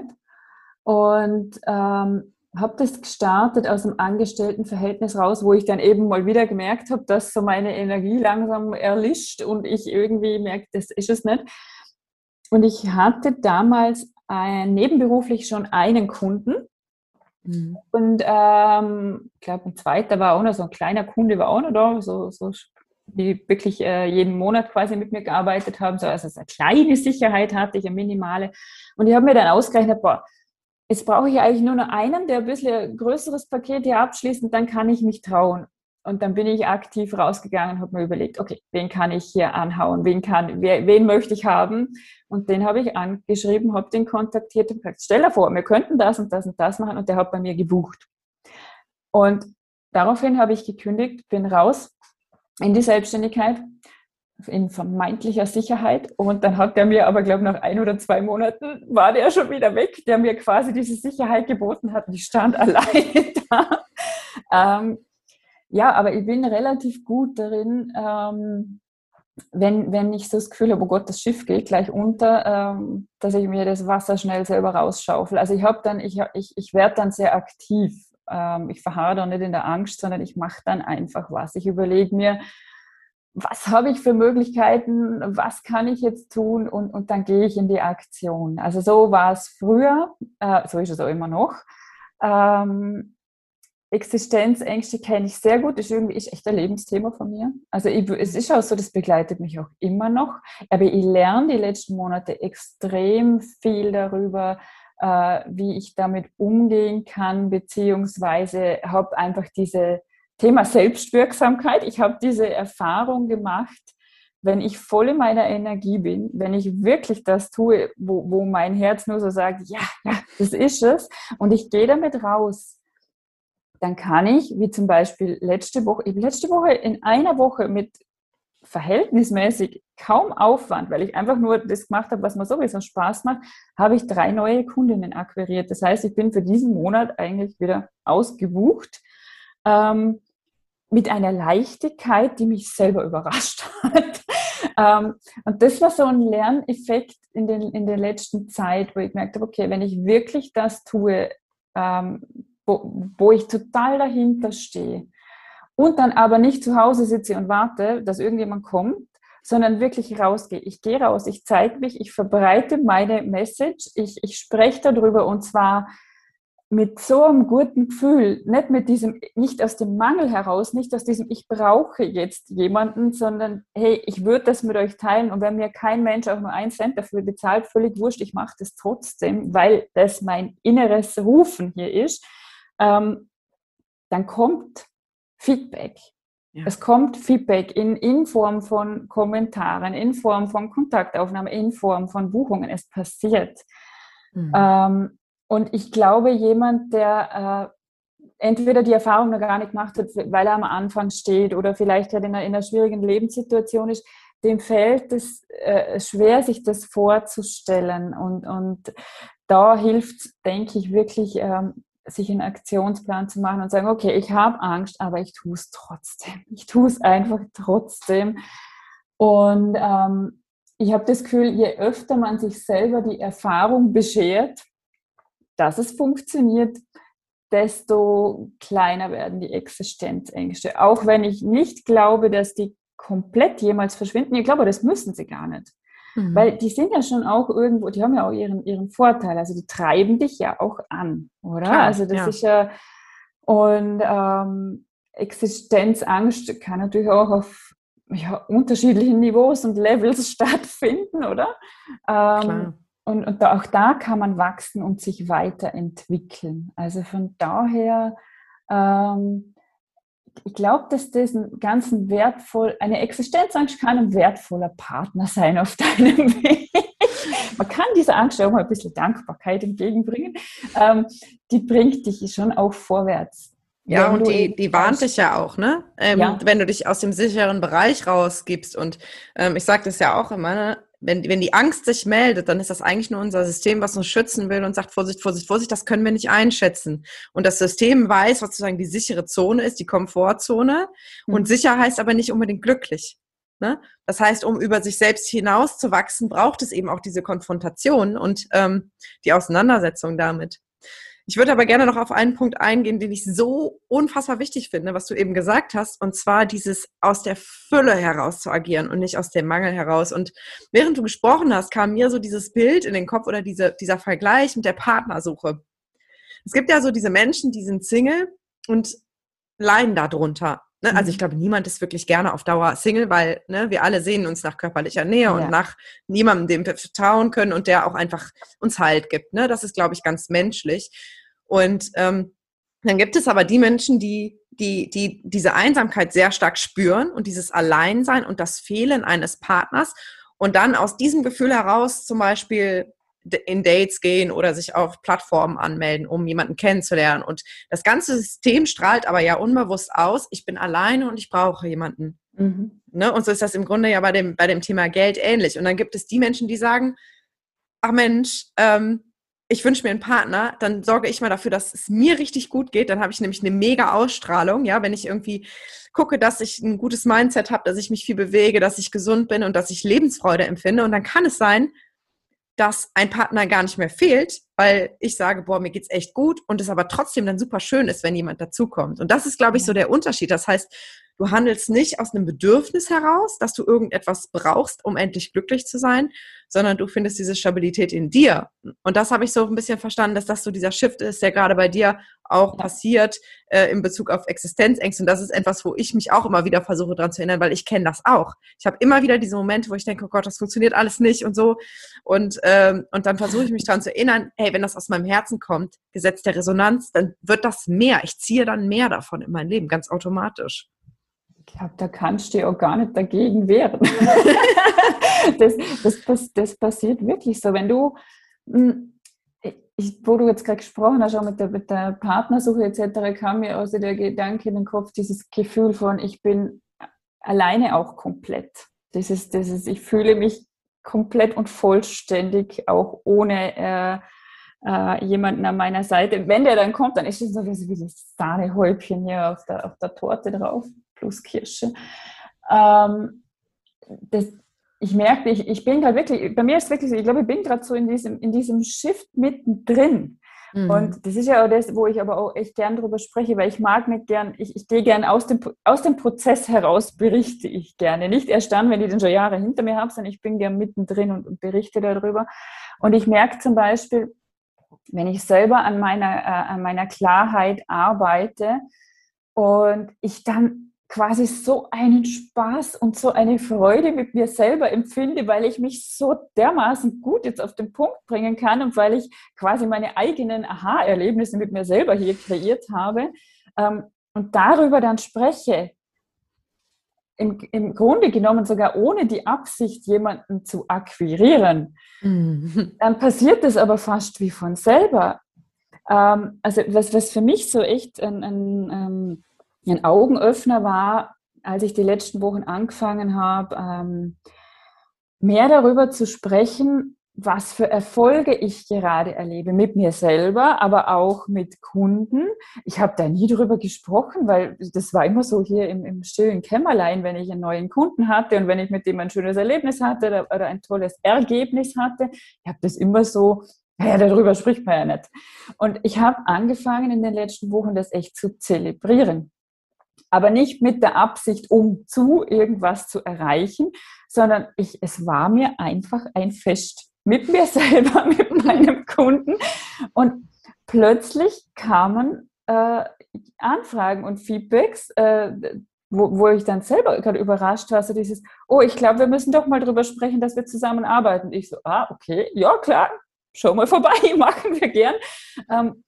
und ähm, habe das gestartet aus einem Angestelltenverhältnis raus, wo ich dann eben mal wieder gemerkt habe, dass so meine Energie langsam erlischt und ich irgendwie merke, das ist es nicht. Und ich hatte damals ein, nebenberuflich schon einen Kunden. Und ähm, ich glaube, ein zweiter war auch noch, so ein kleiner Kunde war auch noch da, so, so die wirklich äh, jeden Monat quasi mit mir gearbeitet haben. So, also eine kleine Sicherheit hatte ich, eine minimale. Und ich habe mir dann ausgerechnet, boah, jetzt brauche ich eigentlich nur noch einen, der ein bisschen ein größeres Paket hier abschließt und dann kann ich mich trauen. Und dann bin ich aktiv rausgegangen und habe mir überlegt, okay, wen kann ich hier anhauen, wen, kann, wer, wen möchte ich haben? Und den habe ich angeschrieben, habe den kontaktiert und gesagt, stell dir vor, wir könnten das und das und das machen und der hat bei mir gebucht. Und daraufhin habe ich gekündigt, bin raus in die Selbstständigkeit, in vermeintlicher Sicherheit. Und dann hat der mir aber, glaube ich, nach ein oder zwei Monaten war der schon wieder weg, der mir quasi diese Sicherheit geboten hat. Und ich stand alleine da. Ähm, ja, aber ich bin relativ gut darin, ähm, wenn, wenn ich so das Gefühl habe, oh Gott, das Schiff geht gleich unter, ähm, dass ich mir das Wasser schnell selber rausschaufel. Also ich habe dann, ich, ich, ich werde dann sehr aktiv. Ähm, ich verharre dann nicht in der Angst, sondern ich mache dann einfach was. Ich überlege mir, was habe ich für Möglichkeiten, was kann ich jetzt tun und, und dann gehe ich in die Aktion. Also so war es früher, äh, so ist es auch immer noch. Ähm, Existenzängste kenne ich sehr gut, das ist irgendwie ist echt ein Lebensthema von mir. Also ich, es ist auch so, das begleitet mich auch immer noch. Aber ich lerne die letzten Monate extrem viel darüber, äh, wie ich damit umgehen kann, beziehungsweise habe einfach diese Thema Selbstwirksamkeit. Ich habe diese Erfahrung gemacht, wenn ich voll in meiner Energie bin, wenn ich wirklich das tue, wo, wo mein Herz nur so sagt, ja, ja, das ist es, und ich gehe damit raus, dann kann ich, wie zum Beispiel letzte Woche, ich letzte Woche in einer Woche mit verhältnismäßig kaum Aufwand, weil ich einfach nur das gemacht habe, was mir sowieso Spaß macht, habe ich drei neue Kundinnen akquiriert. Das heißt, ich bin für diesen Monat eigentlich wieder ausgebucht, ähm, mit einer Leichtigkeit, die mich selber überrascht hat. ähm, und das war so ein Lerneffekt in, den, in der letzten Zeit, wo ich gemerkt habe, okay, wenn ich wirklich das tue, ähm, Wo, wo ich total dahinter stehe und dann aber nicht zu Hause sitze und warte, dass irgendjemand kommt, sondern wirklich rausgehe. Ich gehe raus, ich zeige mich, ich verbreite meine Message, ich, ich spreche darüber und zwar mit so einem guten Gefühl, nicht mit diesem, nicht aus dem Mangel heraus, nicht aus diesem, ich brauche jetzt jemanden, sondern hey, ich würde das mit euch teilen und wenn mir kein Mensch auch nur einen Cent dafür bezahlt, völlig wurscht, ich mache das trotzdem, weil das mein inneres Rufen hier ist. Ähm, dann kommt Feedback. Ja. Es kommt Feedback in, in Form von Kommentaren, in Form von Kontaktaufnahmen, in Form von Buchungen. Es passiert. Mhm. Ähm, und ich glaube, jemand, der äh, entweder die Erfahrung noch gar nicht gemacht hat, weil er am Anfang steht oder vielleicht halt in einer, in einer schwierigen Lebenssituation ist, dem fällt es äh, schwer, sich das vorzustellen. Und, und da hilft, denke ich, wirklich, ähm, sich einen Aktionsplan zu machen und sagen, okay, ich habe Angst, aber ich tue es trotzdem. Ich tue es einfach trotzdem. Und ähm, ich habe das Gefühl, je öfter man sich selber die Erfahrung beschert, dass es funktioniert, desto kleiner werden die Existenzängste. Auch wenn ich nicht glaube, dass die komplett jemals verschwinden. Ich glaube, das müssen sie gar nicht. Mhm. Weil die sind ja schon auch irgendwo, die haben ja auch ihren, ihren Vorteil. Also die treiben dich ja auch an, oder? Klar, also das ja. ist ja, und ähm, Existenzangst kann natürlich auch auf ja, unterschiedlichen Niveaus und Levels stattfinden, oder? Ähm, Klar. Und, und da, auch da kann man wachsen und sich weiterentwickeln. Also von daher, ähm, ich glaube, dass das ein ganz wertvoll, eine Existenzangst kann ein wertvoller Partner sein auf deinem Weg. Man kann dieser Angst auch mal ein bisschen Dankbarkeit entgegenbringen. Ähm, die bringt dich schon auch vorwärts. Ja, und die, die warnt dich ja auch, ne? Ähm, ja. Wenn du dich aus dem sicheren Bereich rausgibst. Und ähm, ich sage das ja auch immer, ne? Wenn, wenn die Angst sich meldet, dann ist das eigentlich nur unser System, was uns schützen will und sagt, Vorsicht, Vorsicht, Vorsicht, das können wir nicht einschätzen. Und das System weiß, was sozusagen die sichere Zone ist, die Komfortzone. Mhm. Und sicher heißt aber nicht unbedingt glücklich. Ne? Das heißt, um über sich selbst hinaus zu wachsen, braucht es eben auch diese Konfrontation und ähm, die Auseinandersetzung damit. Ich würde aber gerne noch auf einen Punkt eingehen, den ich so unfassbar wichtig finde, was du eben gesagt hast, und zwar dieses aus der Fülle heraus zu agieren und nicht aus dem Mangel heraus. Und während du gesprochen hast, kam mir so dieses Bild in den Kopf oder diese, dieser Vergleich mit der Partnersuche. Es gibt ja so diese Menschen, die sind Single und leiden darunter. Ne? Also ich glaube, niemand ist wirklich gerne auf Dauer Single, weil ne, wir alle sehnen uns nach körperlicher Nähe ja. und nach jemandem, dem wir vertrauen können und der auch einfach uns Halt gibt. Ne? Das ist, glaube ich, ganz menschlich. Und ähm, dann gibt es aber die Menschen, die, die, die diese Einsamkeit sehr stark spüren und dieses Alleinsein und das Fehlen eines Partners und dann aus diesem Gefühl heraus zum Beispiel in Dates gehen oder sich auf Plattformen anmelden, um jemanden kennenzulernen. Und das ganze System strahlt aber ja unbewusst aus, ich bin alleine und ich brauche jemanden. Mhm. Ne? Und so ist das im Grunde ja bei dem, bei dem Thema Geld ähnlich. Und dann gibt es die Menschen, die sagen, ach Mensch, ähm, ich wünsche mir einen Partner, dann sorge ich mal dafür, dass es mir richtig gut geht. Dann habe ich nämlich eine mega Ausstrahlung, ja, wenn ich irgendwie gucke, dass ich ein gutes Mindset habe, dass ich mich viel bewege, dass ich gesund bin und dass ich Lebensfreude empfinde. Und dann kann es sein, dass ein Partner gar nicht mehr fehlt, weil ich sage, boah, mir geht's echt gut und es aber trotzdem dann super schön ist, wenn jemand dazukommt. Und das ist, glaube ich, so der Unterschied. Das heißt, du handelst nicht aus einem Bedürfnis heraus, dass du irgendetwas brauchst, um endlich glücklich zu sein, sondern du findest diese Stabilität in dir. Und das habe ich so ein bisschen verstanden, dass das so dieser Shift ist, der gerade bei dir auch ja. passiert äh, in Bezug auf Existenzängste. Und das ist etwas, wo ich mich auch immer wieder versuche dran zu erinnern, weil ich kenne das auch. Ich habe immer wieder diese Momente, wo ich denke, oh Gott, das funktioniert alles nicht und so. Und, ähm, und dann versuche ich mich dran zu erinnern, hey, wenn das aus meinem Herzen kommt, Gesetz der Resonanz, dann wird das mehr. Ich ziehe dann mehr davon in mein Leben, ganz automatisch. Ich glaube, da kannst du ja auch gar nicht dagegen wehren. das, das, das, das passiert wirklich so. Wenn du, ich, wo du jetzt gerade gesprochen hast, auch mit der, mit der Partnersuche et cetera, kam mir also der Gedanke in den Kopf, dieses Gefühl von, ich bin alleine auch komplett. Das ist, das ist, ich fühle mich komplett und vollständig, auch ohne äh, äh, jemanden an meiner Seite. Wenn der dann kommt, dann ist es so wie das Sahnehäubchen hier auf der, auf der Torte drauf. Plus Kirsche. Ähm, das, ich merke, ich, ich bin gerade wirklich, bei mir ist es wirklich so, ich glaube, ich bin gerade so in diesem, in diesem Shift mittendrin. Mhm. Und das ist ja auch das, wo ich aber auch echt gern drüber spreche, weil ich mag nicht gern, ich, ich gehe gern aus dem, aus dem Prozess heraus, berichte ich gerne. Nicht erst dann, wenn ich den schon Jahre hinter mir habe, sondern ich bin gern mittendrin und, und berichte darüber. Und ich merke zum Beispiel, wenn ich selber an meiner, äh, an meiner Klarheit arbeite und ich dann quasi so einen Spaß und so eine Freude mit mir selber empfinde, weil ich mich so dermaßen gut jetzt auf den Punkt bringen kann und weil ich quasi meine eigenen Aha-Erlebnisse mit mir selber hier kreiert habe ähm, und darüber dann spreche, im, im Grunde genommen sogar ohne die Absicht, jemanden zu akquirieren, mhm. dann passiert das aber fast wie von selber. Ähm, also was, was für mich so echt ein, ein, ein Augenöffner war, als ich die letzten Wochen angefangen habe, ähm, mehr darüber zu sprechen, was für Erfolge ich gerade erlebe, mit mir selber, aber auch mit Kunden. Ich habe da nie drüber gesprochen, weil das war immer so hier im, im stillen Kämmerlein, wenn ich einen neuen Kunden hatte und wenn ich mit dem ein schönes Erlebnis hatte oder, oder ein tolles Ergebnis hatte. Ich habe das immer so, naja, darüber spricht man ja nicht. Und ich habe angefangen in den letzten Wochen, das echt zu zelebrieren. Aber nicht mit der Absicht, um zu irgendwas zu erreichen, sondern ich, es war mir einfach ein Fest mit mir selber, mit meinem Kunden. Und plötzlich kamen äh, Anfragen und Feedbacks, äh, wo, wo ich dann selber gerade überrascht war, so dieses, oh, ich glaube, wir müssen doch mal drüber sprechen, dass wir zusammenarbeiten. Ich so, ah, okay, ja klar, schau mal vorbei, machen wir gern. Ähm,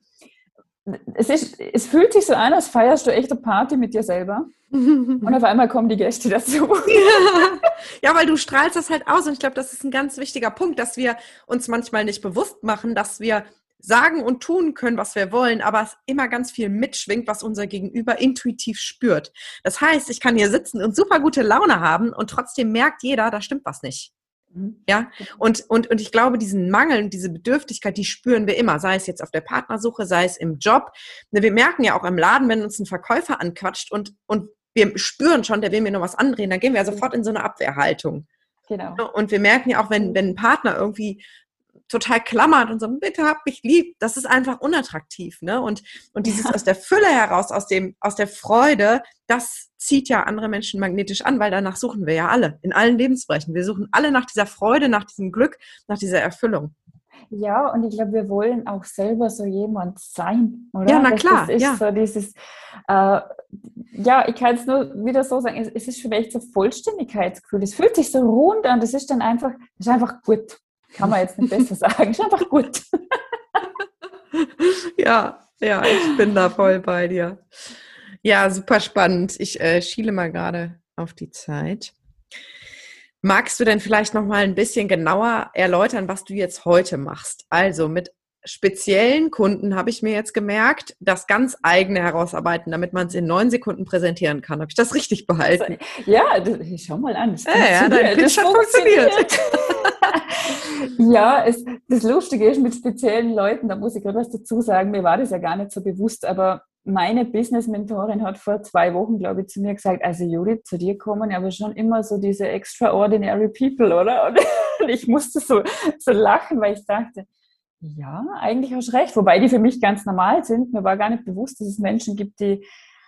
Es, ist, es fühlt sich so an, als feierst du echt eine Party mit dir selber und auf einmal kommen die Gäste dazu. Ja. Ja, weil du strahlst das halt aus und ich glaube, das ist ein ganz wichtiger Punkt, dass wir uns manchmal nicht bewusst machen, dass wir sagen und tun können, was wir wollen, aber es immer ganz viel mitschwingt, was unser Gegenüber intuitiv spürt. Das heißt, ich kann hier sitzen und super gute Laune haben und trotzdem merkt jeder, da stimmt was nicht. Ja, und, und, und ich glaube, diesen Mangel und diese Bedürftigkeit, die spüren wir immer, sei es jetzt auf der Partnersuche, sei es im Job. Wir merken ja auch im Laden, wenn uns ein Verkäufer anquatscht und, und wir spüren schon, der will mir noch was andrehen, dann gehen wir ja sofort in so eine Abwehrhaltung. Genau. Und wir merken ja auch, wenn, wenn ein Partner irgendwie total klammert und so, bitte hab mich lieb, das ist einfach unattraktiv, ne? Und, und dieses ja. aus der Fülle heraus, aus dem, aus der Freude, das zieht ja andere Menschen magnetisch an, weil danach suchen wir ja alle, in allen Lebensbereichen. Wir suchen alle nach dieser Freude, nach diesem Glück, nach dieser Erfüllung. Ja, und ich glaube, wir wollen auch selber so jemand sein, oder? Ja, na klar. Das, das ist ja. so dieses, äh, ja, ich kann es nur wieder so sagen, es, es ist für mich echt so Vollständigkeitsgefühl. Es fühlt sich so rund an, das ist dann einfach, das ist einfach gut. Kann man jetzt nicht besser sagen. Ist einfach gut. Ja, ja, ich bin da voll bei dir. Ja, super spannend. Ich äh, schiele mal gerade auf die Zeit. Magst du denn vielleicht noch mal ein bisschen genauer erläutern, was du jetzt heute machst? Also mit speziellen Kunden habe ich mir jetzt gemerkt, das ganz eigene herausarbeiten, damit man es in neun Sekunden präsentieren kann. Habe ich das richtig behalten? Ja, das, schau mal an. Das ja, ja, dein Pitch hat funktioniert. Ja, es, das Lustige ist mit speziellen Leuten, da muss ich gerade was dazu sagen, mir war das ja gar nicht so bewusst, aber meine Business-Mentorin hat vor zwei Wochen, glaube ich, zu mir gesagt, also Judith, zu dir kommen aber schon immer so diese extraordinary people, oder? Und ich musste so, so lachen, weil ich dachte, ja, eigentlich hast du recht, wobei die für mich ganz normal sind. Mir war gar nicht bewusst, dass es Menschen gibt, die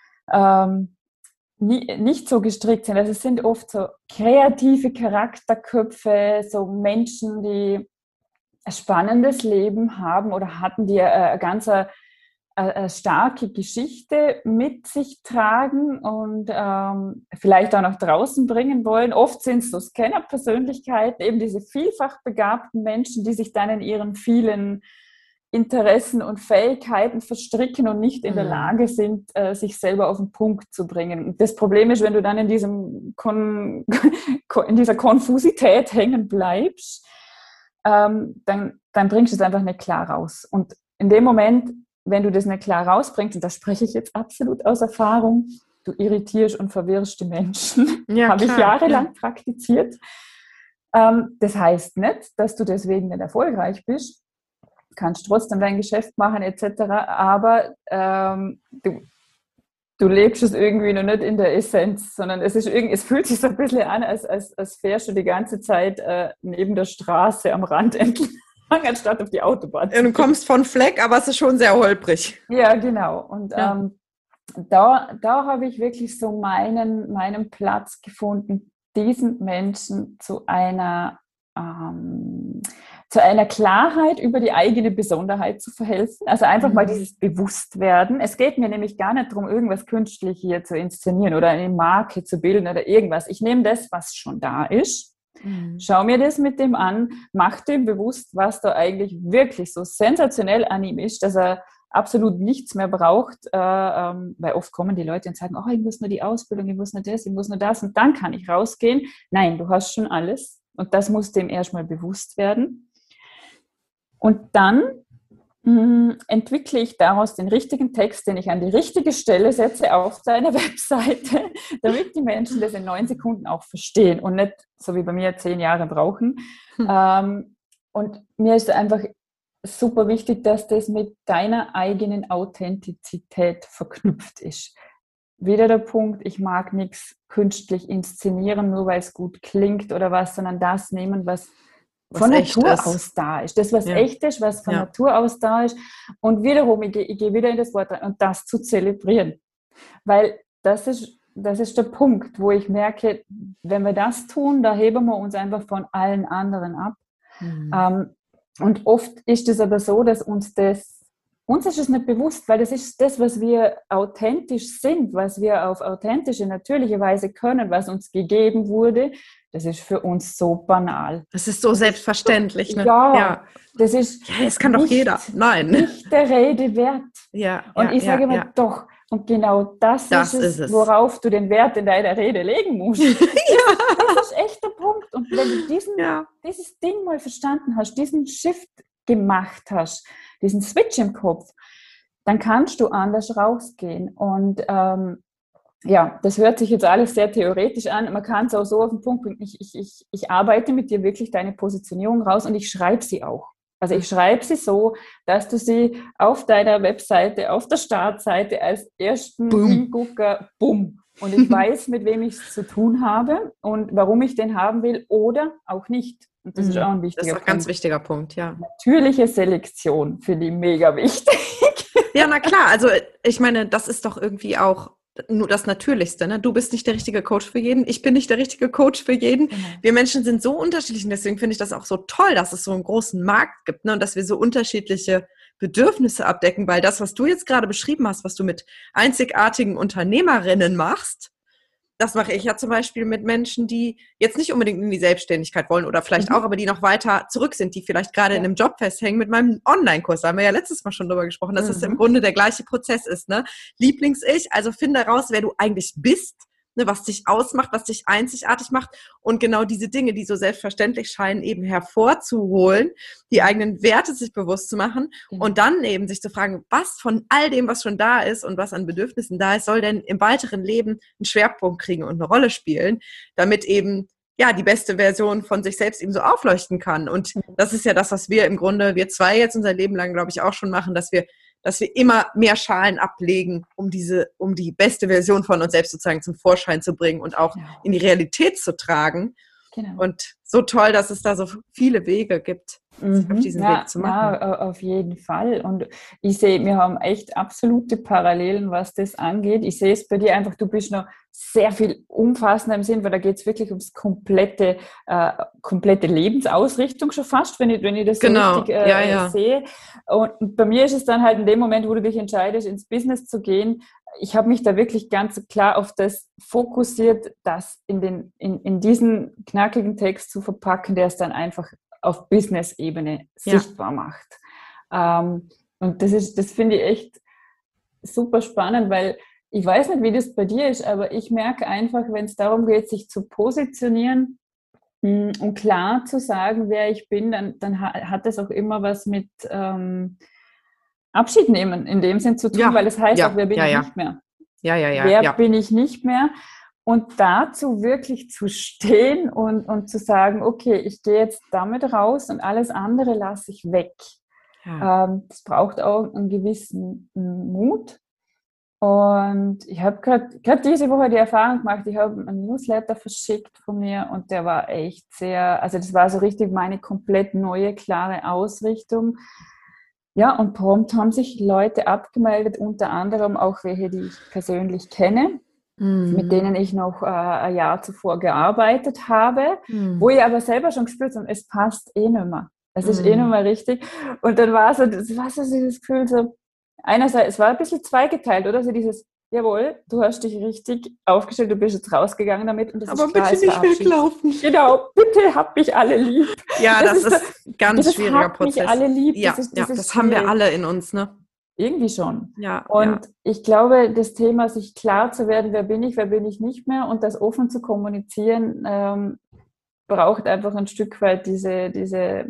ähm, nie, nicht so gestrickt sind. Also es sind oft so kreative Charakterköpfe, so Menschen, die ein spannendes Leben haben oder hatten, die eine ganz eine, eine starke Geschichte mit sich tragen und ähm, vielleicht auch nach draußen bringen wollen. Oft sind es so Scanner-Persönlichkeiten, eben diese vielfach begabten Menschen, die sich dann in ihren vielen Interessen und Fähigkeiten verstricken und nicht in der Lage sind, äh, sich selber auf den Punkt zu bringen. Und das Problem ist, wenn du dann in, diesem Kon- in dieser Konfusität hängen bleibst, ähm, dann, dann bringst du es einfach nicht klar raus. Und in dem Moment, wenn du das nicht klar rausbringst, und da spreche ich jetzt absolut aus Erfahrung, du irritierst und verwirrst die Menschen. Ja, habe ich jahrelang ja. praktiziert. Ähm, das heißt nicht, dass du deswegen nicht erfolgreich bist. Kannst trotzdem dein Geschäft machen et cetera. Aber ähm, du, du lebst es irgendwie noch nicht in der Essenz, sondern es ist irgendwie, es fühlt sich so ein bisschen an, als, als, als fährst du die ganze Zeit äh, neben der Straße am Rand entlang, anstatt auf die Autobahn. Ja, du kommst von Fleck, aber es ist schon sehr holprig. Ja, genau. Und ja. ähm, da, da habe ich wirklich so meinen, meinen Platz gefunden, diesen Menschen zu einer ähm, zu einer Klarheit über die eigene Besonderheit zu verhelfen. Also einfach mhm. mal dieses Bewusstwerden. Es geht mir nämlich gar nicht darum, irgendwas künstlich hier zu inszenieren oder eine Marke zu bilden oder irgendwas. Ich nehme das, was schon da ist, mhm. schau mir das mit dem an, mach dem bewusst, was da eigentlich wirklich so sensationell an ihm ist, dass er absolut nichts mehr braucht, äh, ähm, weil oft kommen die Leute und sagen, oh, ich muss nur die Ausbildung, ich muss nur das, ich muss nur das und dann kann ich rausgehen. Nein, du hast schon alles und das muss dem erstmal bewusst werden. Und dann mh, entwickle ich daraus den richtigen Text, den ich an die richtige Stelle setze auf deiner Webseite, damit die Menschen das in neun Sekunden auch verstehen und nicht, so wie bei mir, zehn Jahre brauchen. Hm. Ähm, und mir ist einfach super wichtig, dass das mit deiner eigenen Authentizität verknüpft ist. Wieder der Punkt, ich mag nichts künstlich inszenieren, nur weil es gut klingt oder was, sondern das nehmen, was, was von Natur ist. aus da ist. Das, was ja. echt ist, was von ja. Natur aus da ist. Und wiederum, ich gehe, ich gehe wieder in das Wort rein und das zu zelebrieren. Weil das ist, das ist der Punkt, wo ich merke, wenn wir das tun, da heben wir uns einfach von allen anderen ab. Mhm. Ähm, Und oft ist es aber so, dass uns das, uns ist es nicht bewusst, weil das ist das, was wir authentisch sind, was wir auf authentische, natürliche Weise können, was uns gegeben wurde, das ist für uns so banal. Das ist so das selbstverständlich. Ist, ne? Ja, ja, das ist ja, das kann nicht, doch jeder. Nein. Nicht der Rede wert. Ja, und ja, ich sage ja, immer, ja. doch, und genau das, das ist, es, ist es, worauf du den Wert in deiner Rede legen musst. ja. Das ist echt der Punkt. Und wenn du diesen, ja. dieses Ding mal verstanden hast, diesen Shift gemacht hast, diesen Switch im Kopf, dann kannst du anders rausgehen. Und ähm, ja, das hört sich jetzt alles sehr theoretisch an. Man kann es auch so auf den Punkt bringen. Ich, ich, ich, ich arbeite mit dir wirklich deine Positionierung raus und ich schreibe sie auch. Also ich schreibe sie so, dass du sie auf deiner Webseite, auf der Startseite als ersten Hingucker, bumm. Und ich weiß, mit wem ich es zu tun habe und warum ich den haben will oder auch nicht. Und das mhm. ist auch ein wichtiger Punkt. Das ist auch ein ganz wichtiger Punkt, ja. Natürliche Selektion finde ich mega wichtig. Ja, na klar. Also ich meine, das ist doch irgendwie auch nur das Natürlichste. Ne? Du bist nicht der richtige Coach für jeden. Ich bin nicht der richtige Coach für jeden. Mhm. Wir Menschen sind so unterschiedlich und deswegen finde ich das auch so toll, dass es so einen großen Markt gibt, ne? Und dass wir so unterschiedliche Bedürfnisse abdecken, weil das, was du jetzt gerade beschrieben hast, was du mit einzigartigen Unternehmerinnen machst, das mache ich ja zum Beispiel mit Menschen, die jetzt nicht unbedingt in die Selbstständigkeit wollen oder vielleicht mhm. auch, aber die noch weiter zurück sind, die vielleicht gerade ja. in einem Job festhängen mit meinem Online-Kurs. Da haben wir ja letztes Mal schon drüber gesprochen, dass mhm. es im Grunde der gleiche Prozess ist. Ne? Lieblings-Ich, also finde raus, wer du eigentlich bist, ne, was dich ausmacht, was dich einzigartig macht und genau diese Dinge, die so selbstverständlich scheinen, eben hervorzuholen, die eigenen Werte sich bewusst zu machen mhm. und dann eben sich zu fragen, was von all dem, was schon da ist und was an Bedürfnissen da ist, soll denn im weiteren Leben einen Schwerpunkt kriegen und eine Rolle spielen, damit eben ja die beste Version von sich selbst eben so aufleuchten kann. Und das ist ja das, was wir im Grunde, wir zwei jetzt unser Leben lang, glaube ich, auch schon machen, dass wir dass wir immer mehr Schalen ablegen, um diese, um die beste Version von uns selbst sozusagen zum Vorschein zu bringen und auch genau. in die Realität zu tragen. Genau. Und so toll, dass es da so viele Wege gibt, mhm. auf diesen ja, Weg zu machen. Ja, auf jeden Fall. Und ich sehe, wir haben echt absolute Parallelen, was das angeht. Ich sehe es bei dir einfach, du bist noch sehr viel umfassender im Sinn, weil da geht es wirklich ums komplette, äh, komplette Lebensausrichtung schon fast, wenn ich, wenn ich das so genau. richtig äh, ja, ja. sehe. Und bei mir ist es dann halt in dem Moment, wo du dich entscheidest, ins Business zu gehen, ich habe mich da wirklich ganz klar auf das fokussiert, das in, den, in, in diesen knackigen Text zu verpacken, der es dann einfach auf Business-Ebene ja. sichtbar macht. Ähm, und das ist, das finde ich echt super spannend, weil ich weiß nicht, wie das bei dir ist, aber ich merke einfach, wenn es darum geht, sich zu positionieren mh, und klar zu sagen, wer ich bin, dann, dann hat das auch immer was mit ähm, Abschied nehmen in dem Sinn zu tun, ja. weil es heißt ja. auch, wer bin ja, ich ja. nicht mehr. Ja, ja, ja. Wer ja. bin ich nicht mehr? Und dazu wirklich zu stehen und, und zu sagen, okay, ich gehe jetzt damit raus und alles andere lasse ich weg. Ja. Ähm, das braucht auch einen gewissen Mut. Und ich habe gerade diese Woche die Erfahrung gemacht, ich habe einen Newsletter verschickt von mir und der war echt sehr, also das war so richtig meine komplett neue, klare Ausrichtung. Ja, und prompt haben sich Leute abgemeldet, unter anderem auch welche, die ich persönlich kenne, mhm. mit denen ich noch äh, ein Jahr zuvor gearbeitet habe, mhm. wo ich aber selber schon gespürt habe, es passt eh nicht mehr. Es ist mhm. eh nicht mehr richtig. Und dann war so, das war so dieses Gefühl, so, einerseits, es war ein bisschen zweigeteilt, oder? So dieses, jawohl, du hast dich richtig aufgestellt, du bist jetzt rausgegangen damit. Und das aber ist klar, bitte nicht weglaufen. Genau, bitte habt mich alle lieb. Ja, das, das ist ein ganz schwieriger habt Prozess. Mich alle lieb. Ja, das, ist, ja, das, das haben wir alle in uns, ne? Irgendwie schon. Ja, Und ja. ich glaube, das Thema, sich klar zu werden, wer bin ich, wer bin ich nicht mehr und das offen zu kommunizieren, ähm, braucht einfach ein Stück weit diese, diese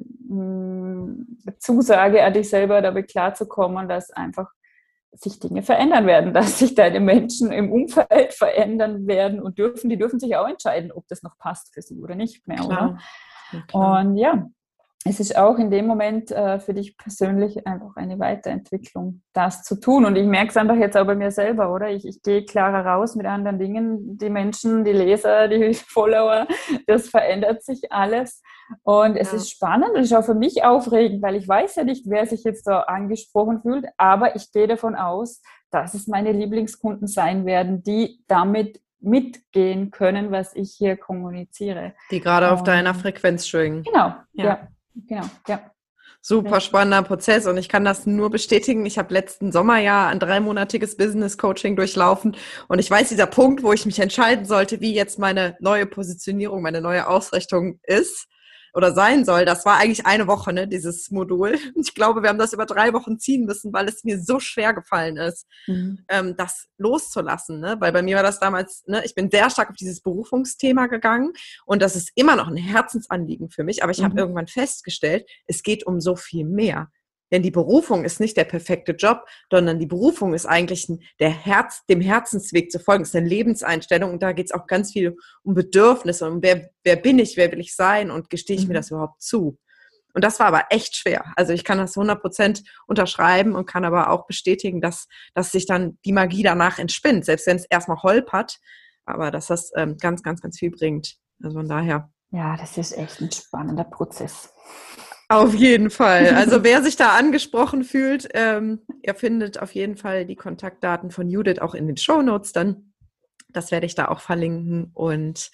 mh, Zusage an dich selber, damit klarzukommen, dass einfach sich Dinge verändern werden, dass sich deine Menschen im Umfeld verändern werden und dürfen, die dürfen sich auch entscheiden, ob das noch passt für sie oder nicht mehr, Klar. oder? Ja, klar. Und ja, es ist auch in dem Moment äh, für dich persönlich einfach eine Weiterentwicklung, das zu tun. Und ich merke es einfach jetzt auch bei mir selber, oder? Ich, ich gehe klarer raus mit anderen Dingen. Die Menschen, die Leser, die Follower, das verändert sich alles. Und es Ja. ist spannend und ist auch für mich aufregend, weil ich weiß ja nicht, wer sich jetzt da angesprochen fühlt. Aber ich gehe davon aus, dass es meine Lieblingskunden sein werden, die damit mitgehen können, was ich hier kommuniziere. Die gerade auf Und deiner Frequenz schwingen. Genau, Ja. ja. Genau, ja. Super spannender Prozess und ich kann das nur bestätigen. Ich habe letzten Sommer ja ein dreimonatiges Business-Coaching durchlaufen und ich weiß, dieser Punkt, wo ich mich entscheiden sollte, wie jetzt meine neue Positionierung, meine neue Ausrichtung ist oder sein soll, das war eigentlich eine Woche, ne, dieses Modul. Ich glaube, wir haben das über drei Wochen ziehen müssen, weil es mir so schwer gefallen ist, mhm. ähm, das loszulassen, ne? Weil bei mir war das damals, ne, ich bin sehr stark auf dieses Berufungsthema gegangen und das ist immer noch ein Herzensanliegen für mich, aber ich mhm. habe irgendwann festgestellt, es geht um so viel mehr. Denn die Berufung ist nicht der perfekte Job, sondern die Berufung ist eigentlich der Herz, dem Herzensweg zu folgen, ist eine Lebenseinstellung und da geht es auch ganz viel um Bedürfnisse und wer, wer bin ich, wer will ich sein und gestehe ich mhm. mir das überhaupt zu? Und das war aber echt schwer. Also ich kann das hundert Prozent unterschreiben und kann aber auch bestätigen, dass, dass sich dann die Magie danach entspinnt, selbst wenn es erstmal holpert, aber dass das ähm, ganz, ganz, ganz viel bringt. Also von daher. Ja, das ist echt ein spannender Prozess. Auf jeden Fall. Also wer sich da angesprochen fühlt, ähm, ihr findet auf jeden Fall die Kontaktdaten von Judith auch in den Shownotes dann. Das werde ich da auch verlinken. Und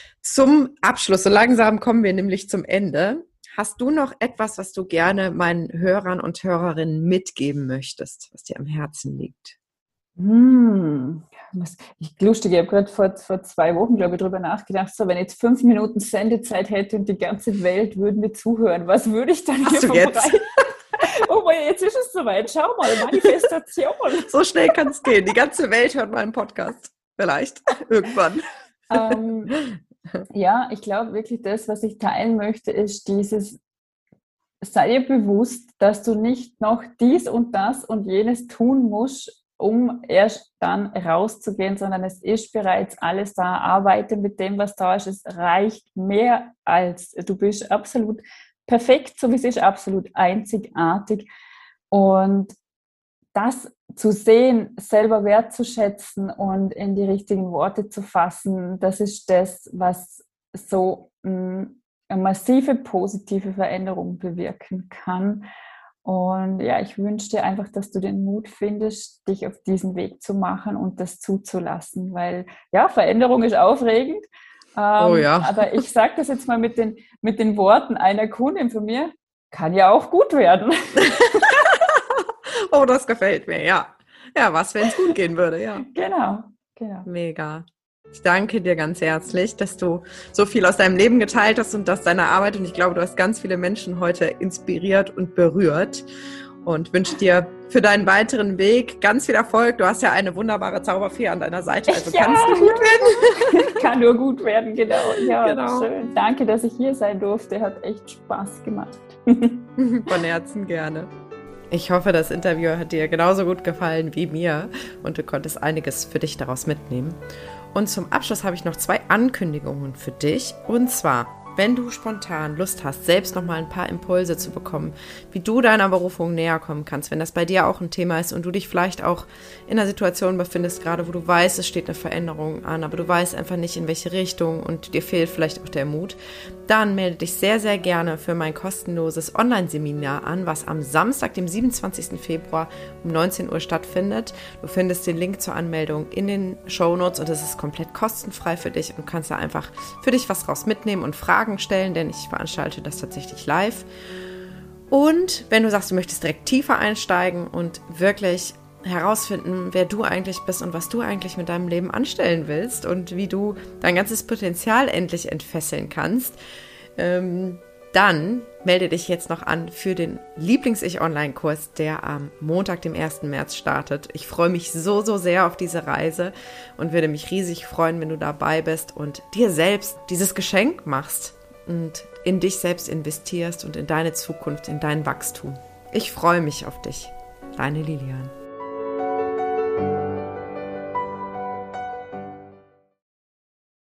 zum Abschluss, so langsam kommen wir nämlich zum Ende. Hast du noch etwas, was du gerne meinen Hörern und Hörerinnen mitgeben möchtest, was dir am Herzen liegt? Hm. Ich lustig, ich habe gerade vor, vor zwei Wochen, glaube ich, darüber nachgedacht, so, wenn ich jetzt fünf Minuten Sendezeit hätte und die ganze Welt würde mir zuhören, was würde ich dann Hast hier verbreiten? Oh, jetzt ist es soweit, schau mal, Manifestation. So schnell kann es gehen, die ganze Welt hört meinen Podcast, vielleicht, irgendwann. ähm, ja, ich glaube wirklich, das, was ich teilen möchte, ist dieses, sei dir bewusst, dass du nicht noch dies und das und jenes tun musst, um erst dann rauszugehen, sondern es ist bereits alles da. Arbeite mit dem, was da ist. Es reicht mehr als, du bist absolut perfekt, so wie es ist, absolut einzigartig. Und das zu sehen, selber wertzuschätzen und in die richtigen Worte zu fassen, das ist das, was so mh, eine massive positive Veränderung bewirken kann. Und ja, ich wünsche dir einfach, dass du den Mut findest, dich auf diesen Weg zu machen und das zuzulassen, weil ja, Veränderung ist aufregend. Ähm, oh ja. Aber ich sage das jetzt mal mit den, mit den Worten einer Kundin von mir, kann ja auch gut werden. Oh, das gefällt mir, ja. Ja, was, wenn es gut gehen würde, ja. Genau, genau. Mega. Ich danke dir ganz herzlich, dass du so viel aus deinem Leben geteilt hast und aus deiner Arbeit. Und ich glaube, du hast ganz viele Menschen heute inspiriert und berührt. Und wünsche dir für deinen weiteren Weg ganz viel Erfolg. Du hast ja eine wunderbare Zauberfee an deiner Seite, also ja, kannst du gut werden. Kann nur gut werden, genau. Ja, genau. Schön. Danke, dass ich hier sein durfte. Hat echt Spaß gemacht. Von Herzen gerne. Ich hoffe, das Interview hat dir genauso gut gefallen wie mir und du konntest einiges für dich daraus mitnehmen. Und zum Abschluss habe ich noch zwei Ankündigungen für dich. Und zwar, wenn du spontan Lust hast, selbst noch mal ein paar Impulse zu bekommen, wie du deiner Berufung näher kommen kannst, wenn das bei dir auch ein Thema ist und du dich vielleicht auch in einer Situation befindest, gerade wo du weißt, es steht eine Veränderung an, aber du weißt einfach nicht, in welche Richtung und dir fehlt vielleicht auch der Mut, dann melde dich sehr, sehr gerne für mein kostenloses Online-Seminar an, was am Samstag, dem siebenundzwanzigsten Februar um neunzehn Uhr stattfindet. Du findest den Link zur Anmeldung in den Shownotes und es ist komplett kostenfrei für dich und kannst da einfach für dich was raus mitnehmen und Fragen stellen, denn ich veranstalte das tatsächlich live. Und wenn du sagst, du möchtest direkt tiefer einsteigen und wirklich herausfinden, wer du eigentlich bist und was du eigentlich mit deinem Leben anstellen willst und wie du dein ganzes Potenzial endlich entfesseln kannst, ähm, dann melde dich jetzt noch an für den Lieblings-Ich-Online-Kurs, der am Montag, dem ersten März startet. Ich freue mich so, so sehr auf diese Reise und würde mich riesig freuen, wenn du dabei bist und dir selbst dieses Geschenk machst und in dich selbst investierst und in deine Zukunft, in dein Wachstum. Ich freue mich auf dich. Deine Lilian.